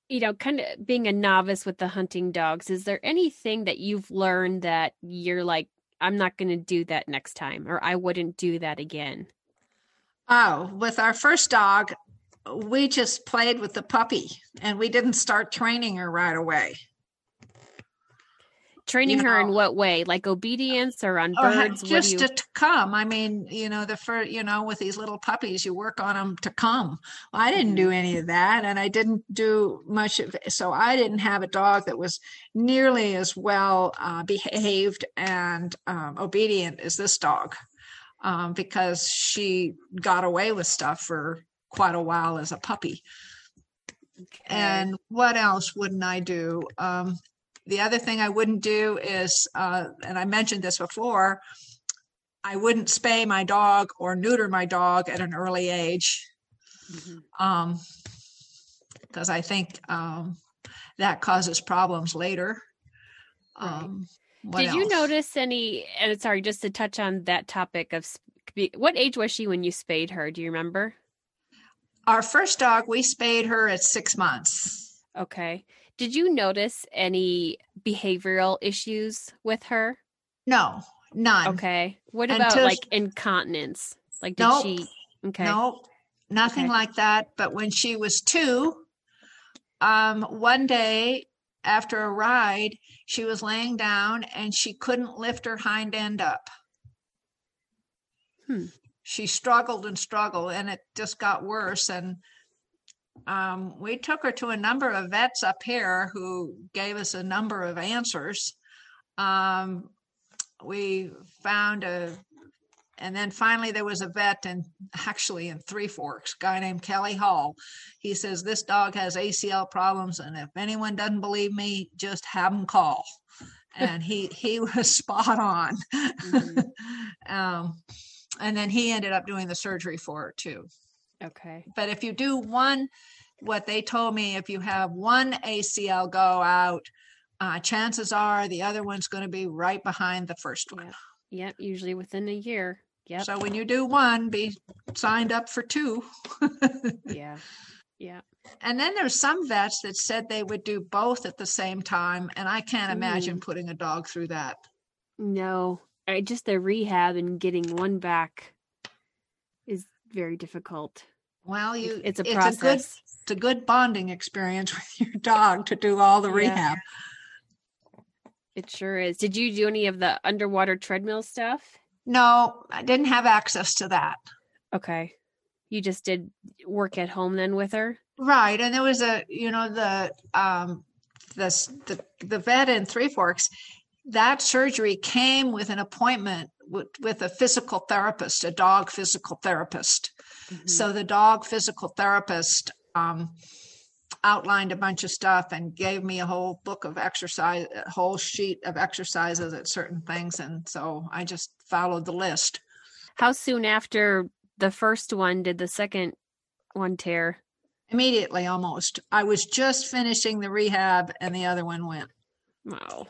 Speaker 3: you know, kind of being a novice with the hunting dogs, is there anything that you've learned that you're like, I'm not going to do that next time, or I wouldn't do that again?
Speaker 2: Oh, with our first dog, we just played with the puppy and we didn't start training her right away.
Speaker 3: Training
Speaker 2: You
Speaker 3: her in
Speaker 2: know,
Speaker 3: what way? Like obedience or on
Speaker 2: or ha-
Speaker 3: birds? What do
Speaker 2: just
Speaker 3: you?
Speaker 2: to, to come. I mean, you know, the first, you know, with these little puppies, you work on them to come. Well, I didn't do
Speaker 3: Mhm.
Speaker 2: any of that, and I didn't do much of it. So I didn't have a dog that was nearly as well uh, behaved and um, obedient as this dog, um, because she got away with stuff for quite a while as a puppy.
Speaker 3: Okay.
Speaker 2: And what else wouldn't I do? Um, the other thing I wouldn't do is, uh, and I mentioned this before, I wouldn't spay my dog or neuter my dog at an early age,
Speaker 3: Mhm.
Speaker 2: um, because I think um, that causes problems later.
Speaker 3: Right.
Speaker 2: Um, what
Speaker 3: Did you
Speaker 2: else?
Speaker 3: notice any? And sorry, just to touch on that topic of sp- what age was she when you spayed her? Do you remember?
Speaker 2: Our first dog, we spayed her at six months.
Speaker 3: Okay. Did you notice any behavioral issues with her?
Speaker 2: No, none.
Speaker 3: Okay. What about
Speaker 2: Until
Speaker 3: like incontinence? Like, did
Speaker 2: nope,
Speaker 3: she? Okay.
Speaker 2: nope, nothing
Speaker 3: Okay.
Speaker 2: like that. But when she was two, um, one day after a ride, she was laying down and she couldn't lift her hind end up.
Speaker 3: Hmm.
Speaker 2: She struggled and struggled, and it just got worse. And um, we took her to a number of vets up here who gave us a number of answers. Um, we found a, and then finally there was a vet in, actually in Three Forks, a guy named Kelly Hall. He says, this dog has A C L problems, and if anyone doesn't believe me, just have him call. And he, he was spot on.
Speaker 3: Mhm.
Speaker 2: um, and then he ended up doing the surgery for her too.
Speaker 3: Okay.
Speaker 2: But if you do one, what they told me, if you have one A C L go out, uh, chances are the other one's going to be right behind the first one.
Speaker 3: Yeah. Yep. Usually within a year. Yep.
Speaker 2: So when you do one, be signed up for two.
Speaker 3: Yeah. Yeah.
Speaker 2: And then there's some vets that said they would do both at the same time. And I can't imagine
Speaker 3: Mm.
Speaker 2: putting a dog through that.
Speaker 3: No. I, just the rehab and getting one back is very difficult.
Speaker 2: Well, you
Speaker 3: It's a
Speaker 2: it's a good
Speaker 3: process.
Speaker 2: it's a good bonding experience with your dog to do all the
Speaker 3: Yeah.
Speaker 2: rehab.
Speaker 3: It sure is. Did you do any of the underwater treadmill stuff?
Speaker 2: No, I didn't have access to that.
Speaker 3: Okay. You just did work at home then with her?
Speaker 2: Right. And there was a, you know, the um the the, the vet in Three Forks, that surgery came with an appointment with, with a physical therapist, a dog physical therapist.
Speaker 3: Mhm.
Speaker 2: So the dog physical therapist um, outlined a bunch of stuff and gave me a whole book of exercise, a whole sheet of exercises at certain things. And so I just followed the list.
Speaker 3: How soon after the first one did the second one tear?
Speaker 2: Immediately, almost. I was just finishing the rehab and the other one went.
Speaker 3: Wow.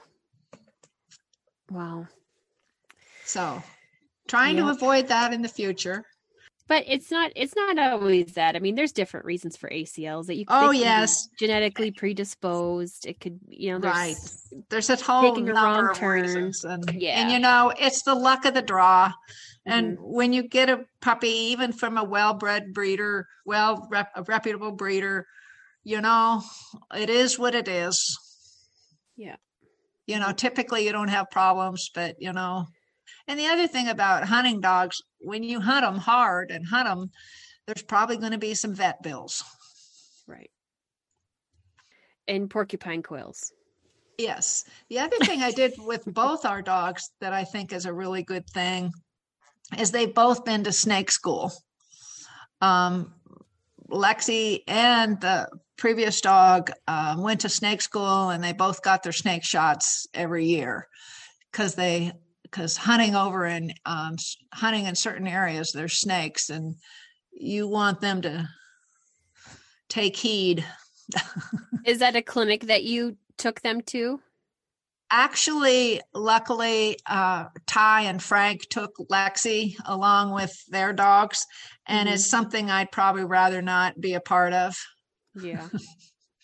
Speaker 3: Wow.
Speaker 2: So trying to
Speaker 3: Yep.
Speaker 2: avoid that in the future.
Speaker 3: But it's not it's not always that. I mean, there's different reasons for A C Ls that you
Speaker 2: Oh,
Speaker 3: they can be
Speaker 2: yes.
Speaker 3: genetically predisposed. It could, you know, there's
Speaker 2: Right. There's a whole
Speaker 3: taking a
Speaker 2: number
Speaker 3: wrong
Speaker 2: of
Speaker 3: turn.
Speaker 2: reasons. And,
Speaker 3: Yeah.
Speaker 2: and you know, it's the luck of the draw. And
Speaker 3: Mhm.
Speaker 2: when you get a puppy, even from a well-bred breeder, well, rep, a reputable breeder, you know, it is what it is.
Speaker 3: Yeah.
Speaker 2: You know, typically you don't have problems, but you know, and the other thing about hunting dogs, when you hunt them hard and hunt them, there's probably going to be some vet bills.
Speaker 3: Right. And porcupine quills.
Speaker 2: Yes. The other thing I did with both our dogs that I think is a really good thing is they've both been to snake school. Um, Lexi and the previous dog um, went to snake school, and they both got their snake shots every year because they because hunting over in um, hunting in certain areas, there's snakes, and you want them to take heed.
Speaker 3: Is that a clinic that you took them to?
Speaker 2: Actually, luckily, uh, Ty and Frank took Lexi along with their dogs, and
Speaker 3: Mhm.
Speaker 2: it's something I'd probably rather not be a part of.
Speaker 3: Yeah.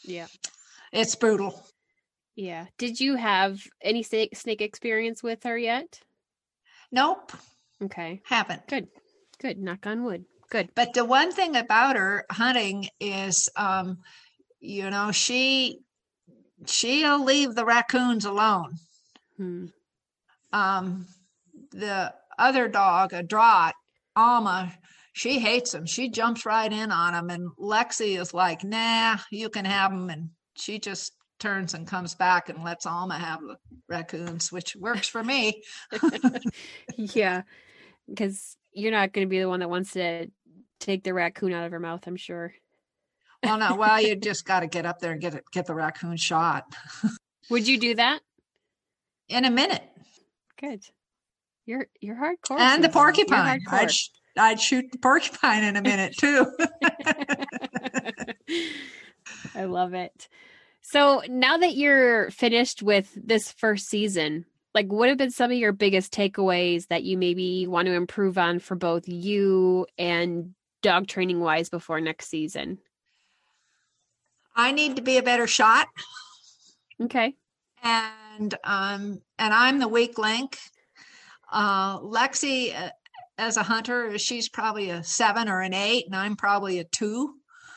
Speaker 3: Yeah.
Speaker 2: It's brutal.
Speaker 3: Yeah. Did you have any snake, snake experience with her yet?
Speaker 2: Nope.
Speaker 3: Okay.
Speaker 2: Haven't.
Speaker 3: Good. Good. Knock on wood. Good.
Speaker 2: But the one thing about her hunting is, um, you know, she she'll leave the raccoons alone.
Speaker 3: Hmm.
Speaker 2: Um, the other dog, a draught, Alma, she hates them. She jumps right in on them, and Lexi is like, "Nah, you can have them," and she just turns and comes back and lets Alma have the raccoons, which works for me.
Speaker 3: Yeah, because you're not going to be the one that wants to take the raccoon out of her mouth, I'm sure.
Speaker 2: Well, no, well, you just got to get up there and get it, get the raccoon shot.
Speaker 3: Would you do that?
Speaker 2: In a minute.
Speaker 3: Good. You're you're hardcore.
Speaker 2: And the
Speaker 3: Susan.
Speaker 2: porcupine.
Speaker 3: You're hardcore.
Speaker 2: I'd, sh- I'd shoot the porcupine in a minute too.
Speaker 3: I love it. So now that you're finished with this first season, like what have been some of your biggest takeaways that you maybe want to improve on for both you and dog training wise before next season?
Speaker 2: I need to be a better shot.
Speaker 3: Okay.
Speaker 2: And um and I'm the weak link. Uh, Lexi, uh, as a hunter, she's probably a seven or an eight, and I'm probably a two.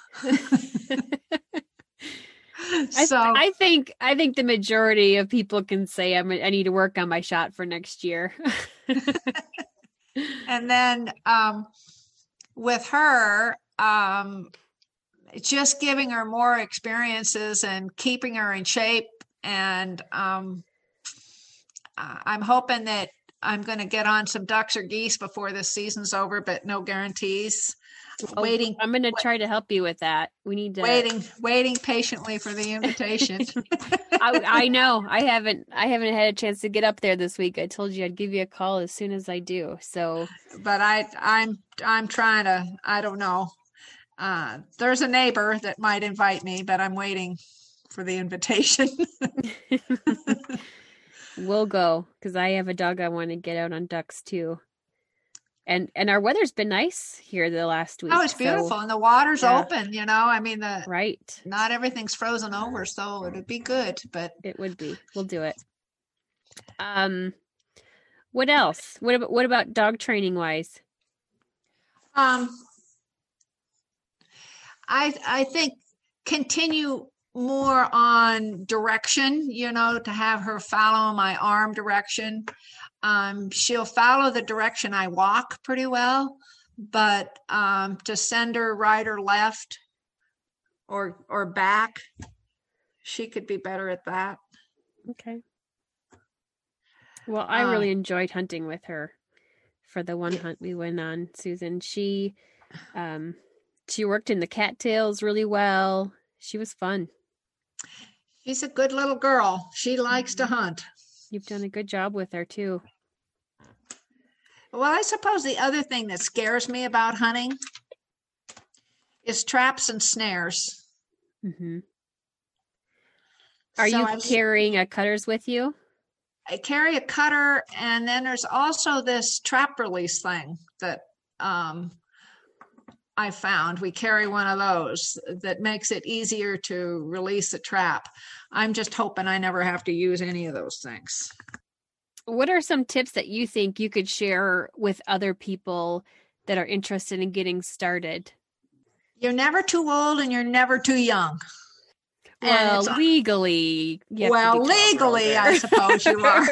Speaker 2: So
Speaker 3: I, I think I think the majority of people can say I'm, I need to work on my shot for next year.
Speaker 2: And then um, with her, um, just giving her more experiences and keeping her in shape. And um, I'm hoping that I'm going to get on some ducks or geese before this season's over, but no guarantees.
Speaker 3: Oh,
Speaker 2: waiting.
Speaker 3: I'm going to try to help you with that. We need to
Speaker 2: waiting, waiting patiently for the invitation.
Speaker 3: I, I know I haven't, I haven't had a chance to get up there this week. I told you I'd give you a call as soon as I do. So,
Speaker 2: but I, I'm, I'm trying to, I don't know. Uh, there's a neighbor that might invite me, but I'm waiting for the invitation.
Speaker 3: We'll go because I have a dog I want to get out on ducks too. And and our weather's been nice here the last week.
Speaker 2: Oh, it's beautiful.
Speaker 3: So,
Speaker 2: and the water's
Speaker 3: yeah.
Speaker 2: open, you know, I mean, the
Speaker 3: right.
Speaker 2: not everything's frozen over, so it'd be good, but
Speaker 3: It would be. We'll do it. Um, what else? What about, what about dog training wise?
Speaker 2: um, I, I think continue more on direction, you know, to have her follow my arm direction. Um, she'll follow the direction I walk pretty well, but um, to send her right or left or or back, she could be better at that.
Speaker 3: Okay. Well, I
Speaker 2: Uh,
Speaker 3: really enjoyed hunting with her for the one
Speaker 2: Yeah.
Speaker 3: hunt we went on, Susan. She, um, she worked in the cattails really well. She was fun.
Speaker 2: She's a good little girl. She likes to hunt.
Speaker 3: You've done a good job with her too.
Speaker 2: Well, I suppose the other thing that scares me about hunting is traps and snares.
Speaker 3: Mm-hmm. Are
Speaker 2: So
Speaker 3: you
Speaker 2: I've-
Speaker 3: carrying a cutters with you?
Speaker 2: I carry a cutter, and then there's also this trap release thing that um, I found. We carry one of those that makes it easier to release a trap. I'm just hoping I never have to use any of those things.
Speaker 3: What are some tips that you think you could share with other people that are interested in getting started?
Speaker 2: You're never too old and you're never too young. And
Speaker 3: Well,
Speaker 2: it's-
Speaker 3: legally. you have to
Speaker 2: well,
Speaker 3: be twelve or
Speaker 2: legally,
Speaker 3: older.
Speaker 2: I suppose you are.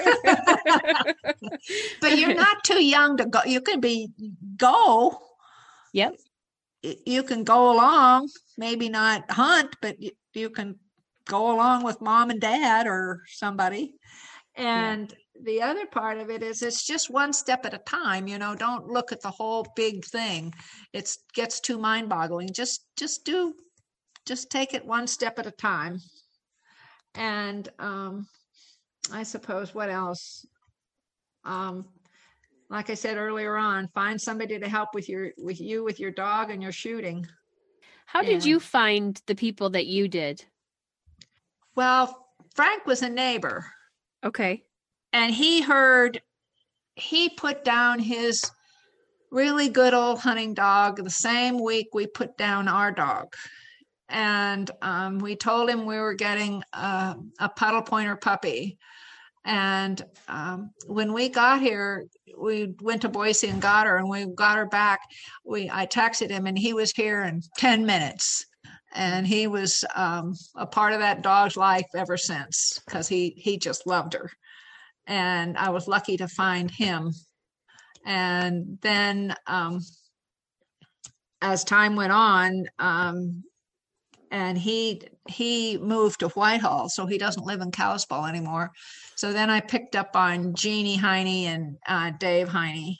Speaker 2: But you're not too young to go. You can be go.
Speaker 3: Yep.
Speaker 2: y- you can go along, maybe not hunt, but you, you can go along with mom and dad or somebody. And the other part of it is it's just one step at a time, you know, don't look at the whole big thing. It gets too mind boggling. Just, just do, just take it one step at a time. And um, I suppose what else? Um, like I said earlier on, find somebody to help with your with you with your dog and your shooting.
Speaker 3: How did
Speaker 2: And-
Speaker 3: you find the people that you did?
Speaker 2: Well, Frank was a neighbor,
Speaker 3: Okay.
Speaker 2: and he heard he put down his really good old hunting dog the same week we put down our dog. and um, we told him we were getting a, a puddle pointer puppy. And um, when we got here, we went to Boise and got her, and we got her back. We I texted him, and he was here in ten minutes. And he was um, a part of that dog's life ever since, because he, he just loved her. And I was lucky to find him. And then um, as time went on, um, and he he moved to Whitehall, so he doesn't live in Kalispell anymore. So then I picked up on Jeannie Heine and uh, Dave Heine.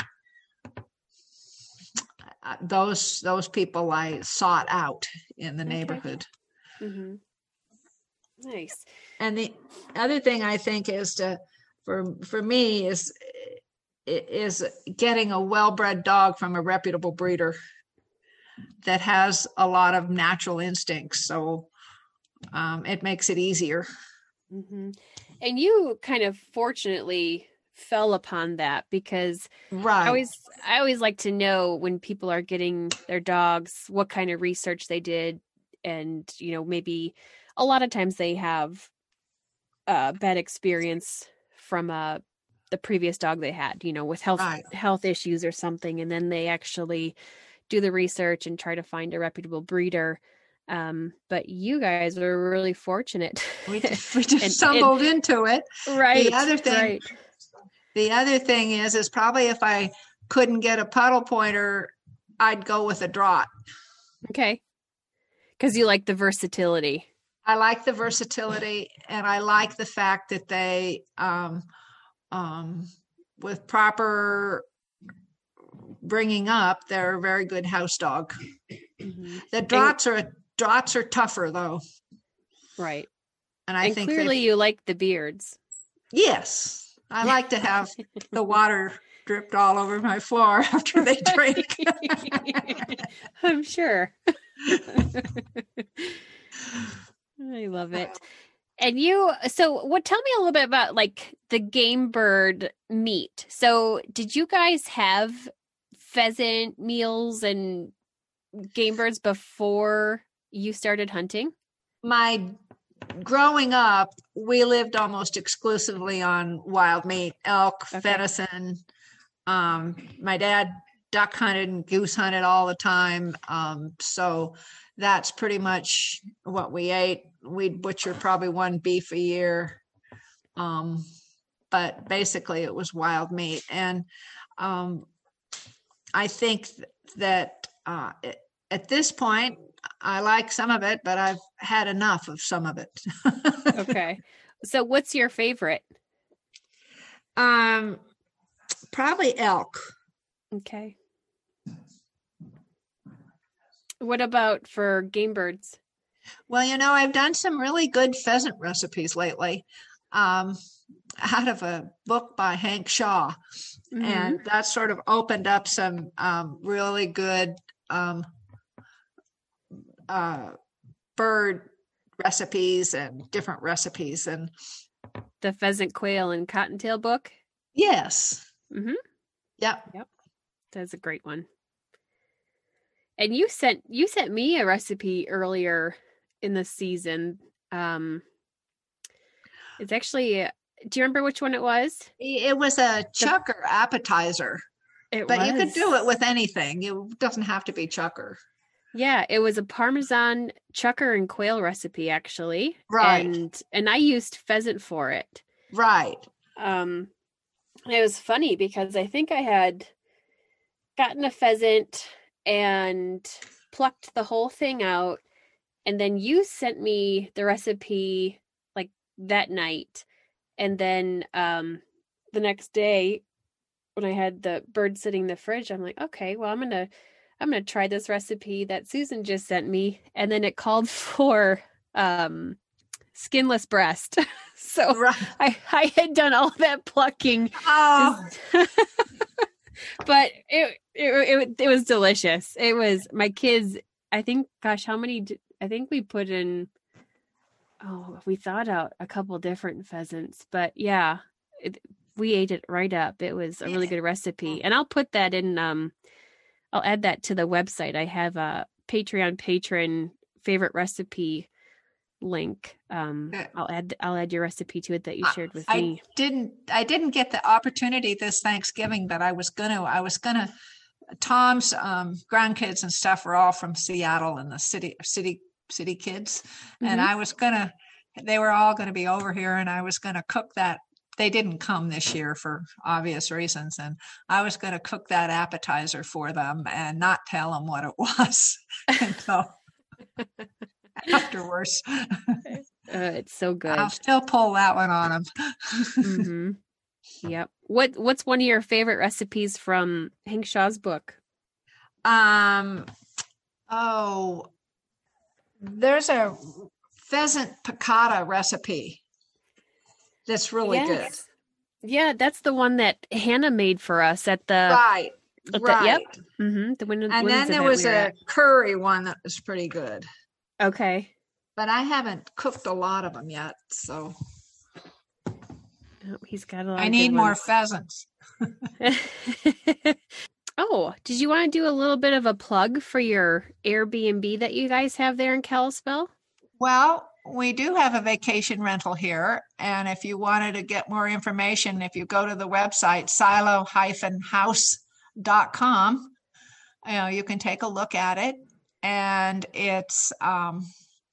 Speaker 2: Those those people I sought out in the neighborhood.
Speaker 3: Okay. Mm-hmm. Nice.
Speaker 2: And the other thing I think is to for for me is is getting a well-bred dog from a reputable breeder that has a lot of natural instincts. So um, it makes it easier.
Speaker 3: Mm-hmm. And you kind of fortunately fell upon that, because
Speaker 2: right.
Speaker 3: I always I always like to know when people are getting their dogs, what kind of research they did. And, you know, maybe a lot of times they have a bad experience from uh, the previous dog they had, you know, with health
Speaker 2: right.
Speaker 3: health issues or something. And then they actually do the research and try to find a reputable breeder. Um, but you guys were really fortunate.
Speaker 2: We just, we just
Speaker 3: and,
Speaker 2: stumbled
Speaker 3: and,
Speaker 2: into it.
Speaker 3: Right.
Speaker 2: The other thing,
Speaker 3: right.
Speaker 2: the other thing is, is probably if I couldn't get a puddle pointer, I'd go with a draught.
Speaker 3: Okay. Because you like the versatility.
Speaker 2: I like the versatility, and I like the fact that they, um, um, with proper bringing up, they're a very good house dog. Mm-hmm. The draughts and, are draughts are tougher though.
Speaker 3: Right.
Speaker 2: And I
Speaker 3: and
Speaker 2: think
Speaker 3: clearly you like the beards.
Speaker 2: Yes. I like to have the water dripped all over my floor after they drink.
Speaker 3: I'm sure. I love it. And you, so what, tell me a little bit about like the game bird meat. So did you guys have pheasant meals and game birds before you started hunting?
Speaker 2: My growing up, we lived almost exclusively on wild meat, elk, okay. venison. Um, my dad duck hunted and goose hunted all the time. Um, so that's pretty much what we ate. We'd butcher probably one beef a year. Um, but basically it was wild meat. And um, I think th- that uh, it, at this point, I like some of it, but I've had enough of some of it.
Speaker 3: Okay. So what's your favorite?
Speaker 2: Um, probably elk.
Speaker 3: Okay. What about for game birds?
Speaker 2: Well, you know, I've done some really good pheasant recipes lately, um, out of a book by Hank Shaw. Mm-hmm. And that sort of opened up some um, really good um, uh, bird recipes and different recipes. And
Speaker 3: the pheasant, quail, and cottontail book?
Speaker 2: Yes.
Speaker 3: Mm-hmm.
Speaker 2: Yep.
Speaker 3: Yep. That's a great one. And you sent you sent me a recipe earlier in the season. Um, it's actually, do you remember which one it was?
Speaker 2: It was a chucker the, appetizer.
Speaker 3: It
Speaker 2: but
Speaker 3: was.
Speaker 2: You could do it with anything. It doesn't have to be chucker.
Speaker 3: Yeah, it was a Parmesan chucker and quail recipe, actually.
Speaker 2: Right.
Speaker 3: And and I used pheasant for it.
Speaker 2: Right.
Speaker 3: Um, it was funny because I think I had gotten a pheasant and plucked the whole thing out, and then you sent me the recipe like that night, and then um the next day when I had the bird sitting in the fridge, I'm like, okay, well, I'm gonna I'm gonna try this recipe that Susan just sent me, and then it called for um skinless breast. So right. I I had done all that plucking.
Speaker 2: Oh.
Speaker 3: Just... But it, it it it was delicious. It was my kids. I think, gosh, how many? Did, I think we put in. Oh, we thought out a couple different pheasants, but yeah, it, we ate it right up. It was a really good recipe, and I'll put that in. Um, I'll add that to the website. I have a Patreon patron favorite recipe link. Um,
Speaker 2: Uh,
Speaker 3: I'll add I'll add your recipe to it that you shared with
Speaker 2: I
Speaker 3: me.
Speaker 2: didn't I didn't get the opportunity this Thanksgiving, but I was gonna I was gonna Tom's um, grandkids and stuff are all from Seattle and the city city city kids,
Speaker 3: Mhm.
Speaker 2: and I was gonna they were all gonna be over here, and I was gonna cook that. They didn't come this year for obvious reasons, and I was gonna cook that appetizer for them and not tell them what it was until afterwards.
Speaker 3: Uh, it's so good.
Speaker 2: I'll still pull that one on them.
Speaker 3: hmm Yep. What What's one of your favorite recipes from Hank Shaw's book?
Speaker 2: Um, oh, there's a pheasant piccata recipe that's really
Speaker 3: Yes. Yeah, that's the one that Hannah made for us at the
Speaker 2: good. Right,
Speaker 3: at the-
Speaker 2: right.
Speaker 3: yep. Mm-hmm, the women,
Speaker 2: And
Speaker 3: women's
Speaker 2: then there
Speaker 3: event
Speaker 2: was
Speaker 3: we were
Speaker 2: a
Speaker 3: at.
Speaker 2: curry one that was pretty good,
Speaker 3: Okay.
Speaker 2: but I haven't cooked a lot of them yet, so
Speaker 3: Oh, he's got a lot.
Speaker 2: I
Speaker 3: of
Speaker 2: need
Speaker 3: good
Speaker 2: more
Speaker 3: ones.
Speaker 2: pheasants.
Speaker 3: Oh, did you want to do a little bit of a plug for your Airbnb that you guys have there in Kalispell?
Speaker 2: Well, we do have a vacation rental here, and if you wanted to get more information, if you go to the website silo dash house dot com, you know, you can take a look at it, and it's um,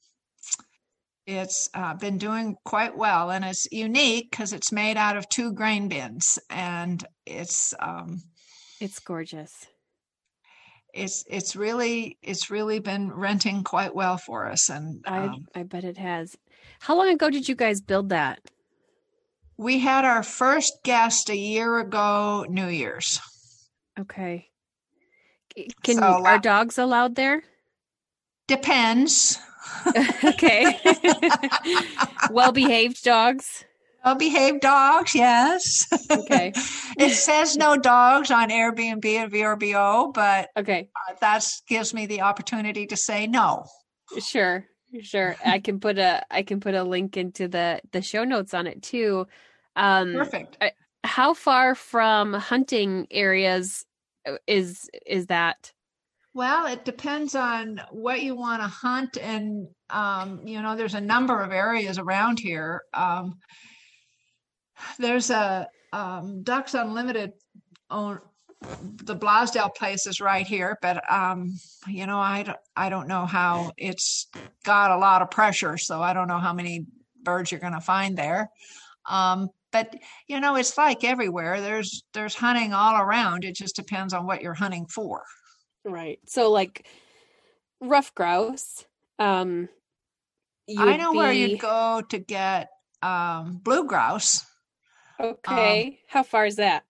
Speaker 2: it's uh, been doing quite well, and it's unique because it's made out of two grain bins, and it's um,
Speaker 3: It's gorgeous.
Speaker 2: it's it's really it's really been renting quite well for us, and
Speaker 3: I
Speaker 2: um,
Speaker 3: I bet it has. How long ago did you guys build that?
Speaker 2: we had our first guest a year ago, New Year's.
Speaker 3: Okay. Can
Speaker 2: So,
Speaker 3: are
Speaker 2: la-
Speaker 3: dogs allowed there?
Speaker 2: Depends.
Speaker 3: Okay. Well-behaved dogs.
Speaker 2: Well behaved dogs, yes.
Speaker 3: Okay.
Speaker 2: It says no dogs on Airbnb and V R B O, but
Speaker 3: Okay.
Speaker 2: uh, that gives me the opportunity to say no.
Speaker 3: Sure. Sure. I can put a I can put a link into the the show notes on it too. Um
Speaker 2: Perfect.
Speaker 3: how far from hunting areas is is that?
Speaker 2: Well, it depends on what you want to hunt, and um, you know, there's a number of areas around here. Um, there's a um, Ducks Unlimited own the Blasdale place is right here, but um, you know, I don't, I don't know how it's got a lot of pressure, so I don't know how many birds you're going to find there. Um, but you know, it's like everywhere. There's there's hunting all around. It just depends on what you're hunting for.
Speaker 3: Right. So like rough grouse. Um you
Speaker 2: I
Speaker 3: would
Speaker 2: know where
Speaker 3: be-
Speaker 2: you'd go to get um, blue grouse.
Speaker 3: Okay. How far is that?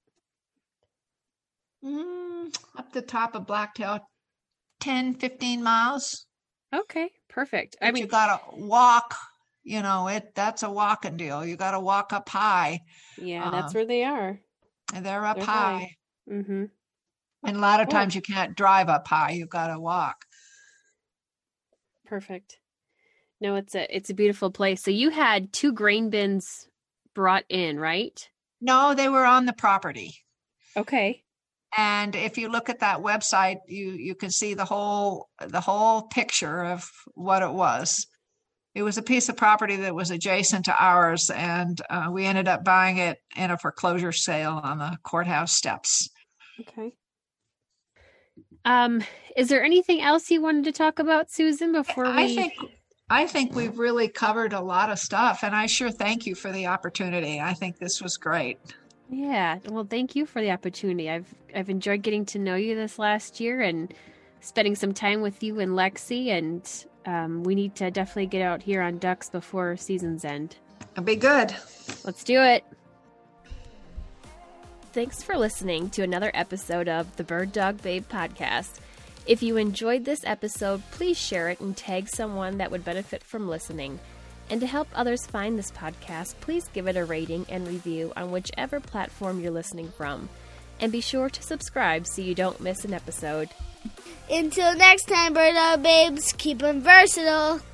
Speaker 2: Mm, up the top of Blacktail, ten, fifteen miles.
Speaker 3: Okay, perfect. I
Speaker 2: But
Speaker 3: mean,
Speaker 2: you gotta walk, you know, it that's a walking deal. You gotta walk up high.
Speaker 3: yeah, that's
Speaker 2: um,
Speaker 3: where they are.
Speaker 2: And they're up
Speaker 3: They're
Speaker 2: high.
Speaker 3: high. Mm-hmm.
Speaker 2: And a lot of
Speaker 3: Cool.
Speaker 2: times you can't drive up high. You gotta walk.
Speaker 3: Perfect. No, it's a it's a beautiful place. So you had two grain bins brought in, right?
Speaker 2: No, they were on the property.
Speaker 3: Okay.
Speaker 2: And if you look at that website, you you can see the whole the whole picture of what it was. It was a piece of property that was adjacent to ours, and uh, we ended up buying it in a foreclosure sale on the courthouse steps.
Speaker 3: Okay. Um, is there anything else you wanted to talk about, Susan, before we
Speaker 2: I think I think we've really covered a lot of stuff, and I sure thank you for the opportunity. I think this was great.
Speaker 3: Yeah, well, thank you for the opportunity. I've I've enjoyed getting to know you this last year and spending some time with you and Lexi, and um, we need to definitely get out here on ducks before season's end.
Speaker 2: It'll be good.
Speaker 3: Let's do it. Thanks for listening to another episode of the Bird Dog Babe podcast. If you enjoyed this episode, please share it and tag someone that would benefit from listening. And to help others find this podcast, please give it a rating and review on whichever platform you're listening from. And be sure to subscribe so you don't miss an episode.
Speaker 1: Until next time, Bird Dog Babes, keep them versatile.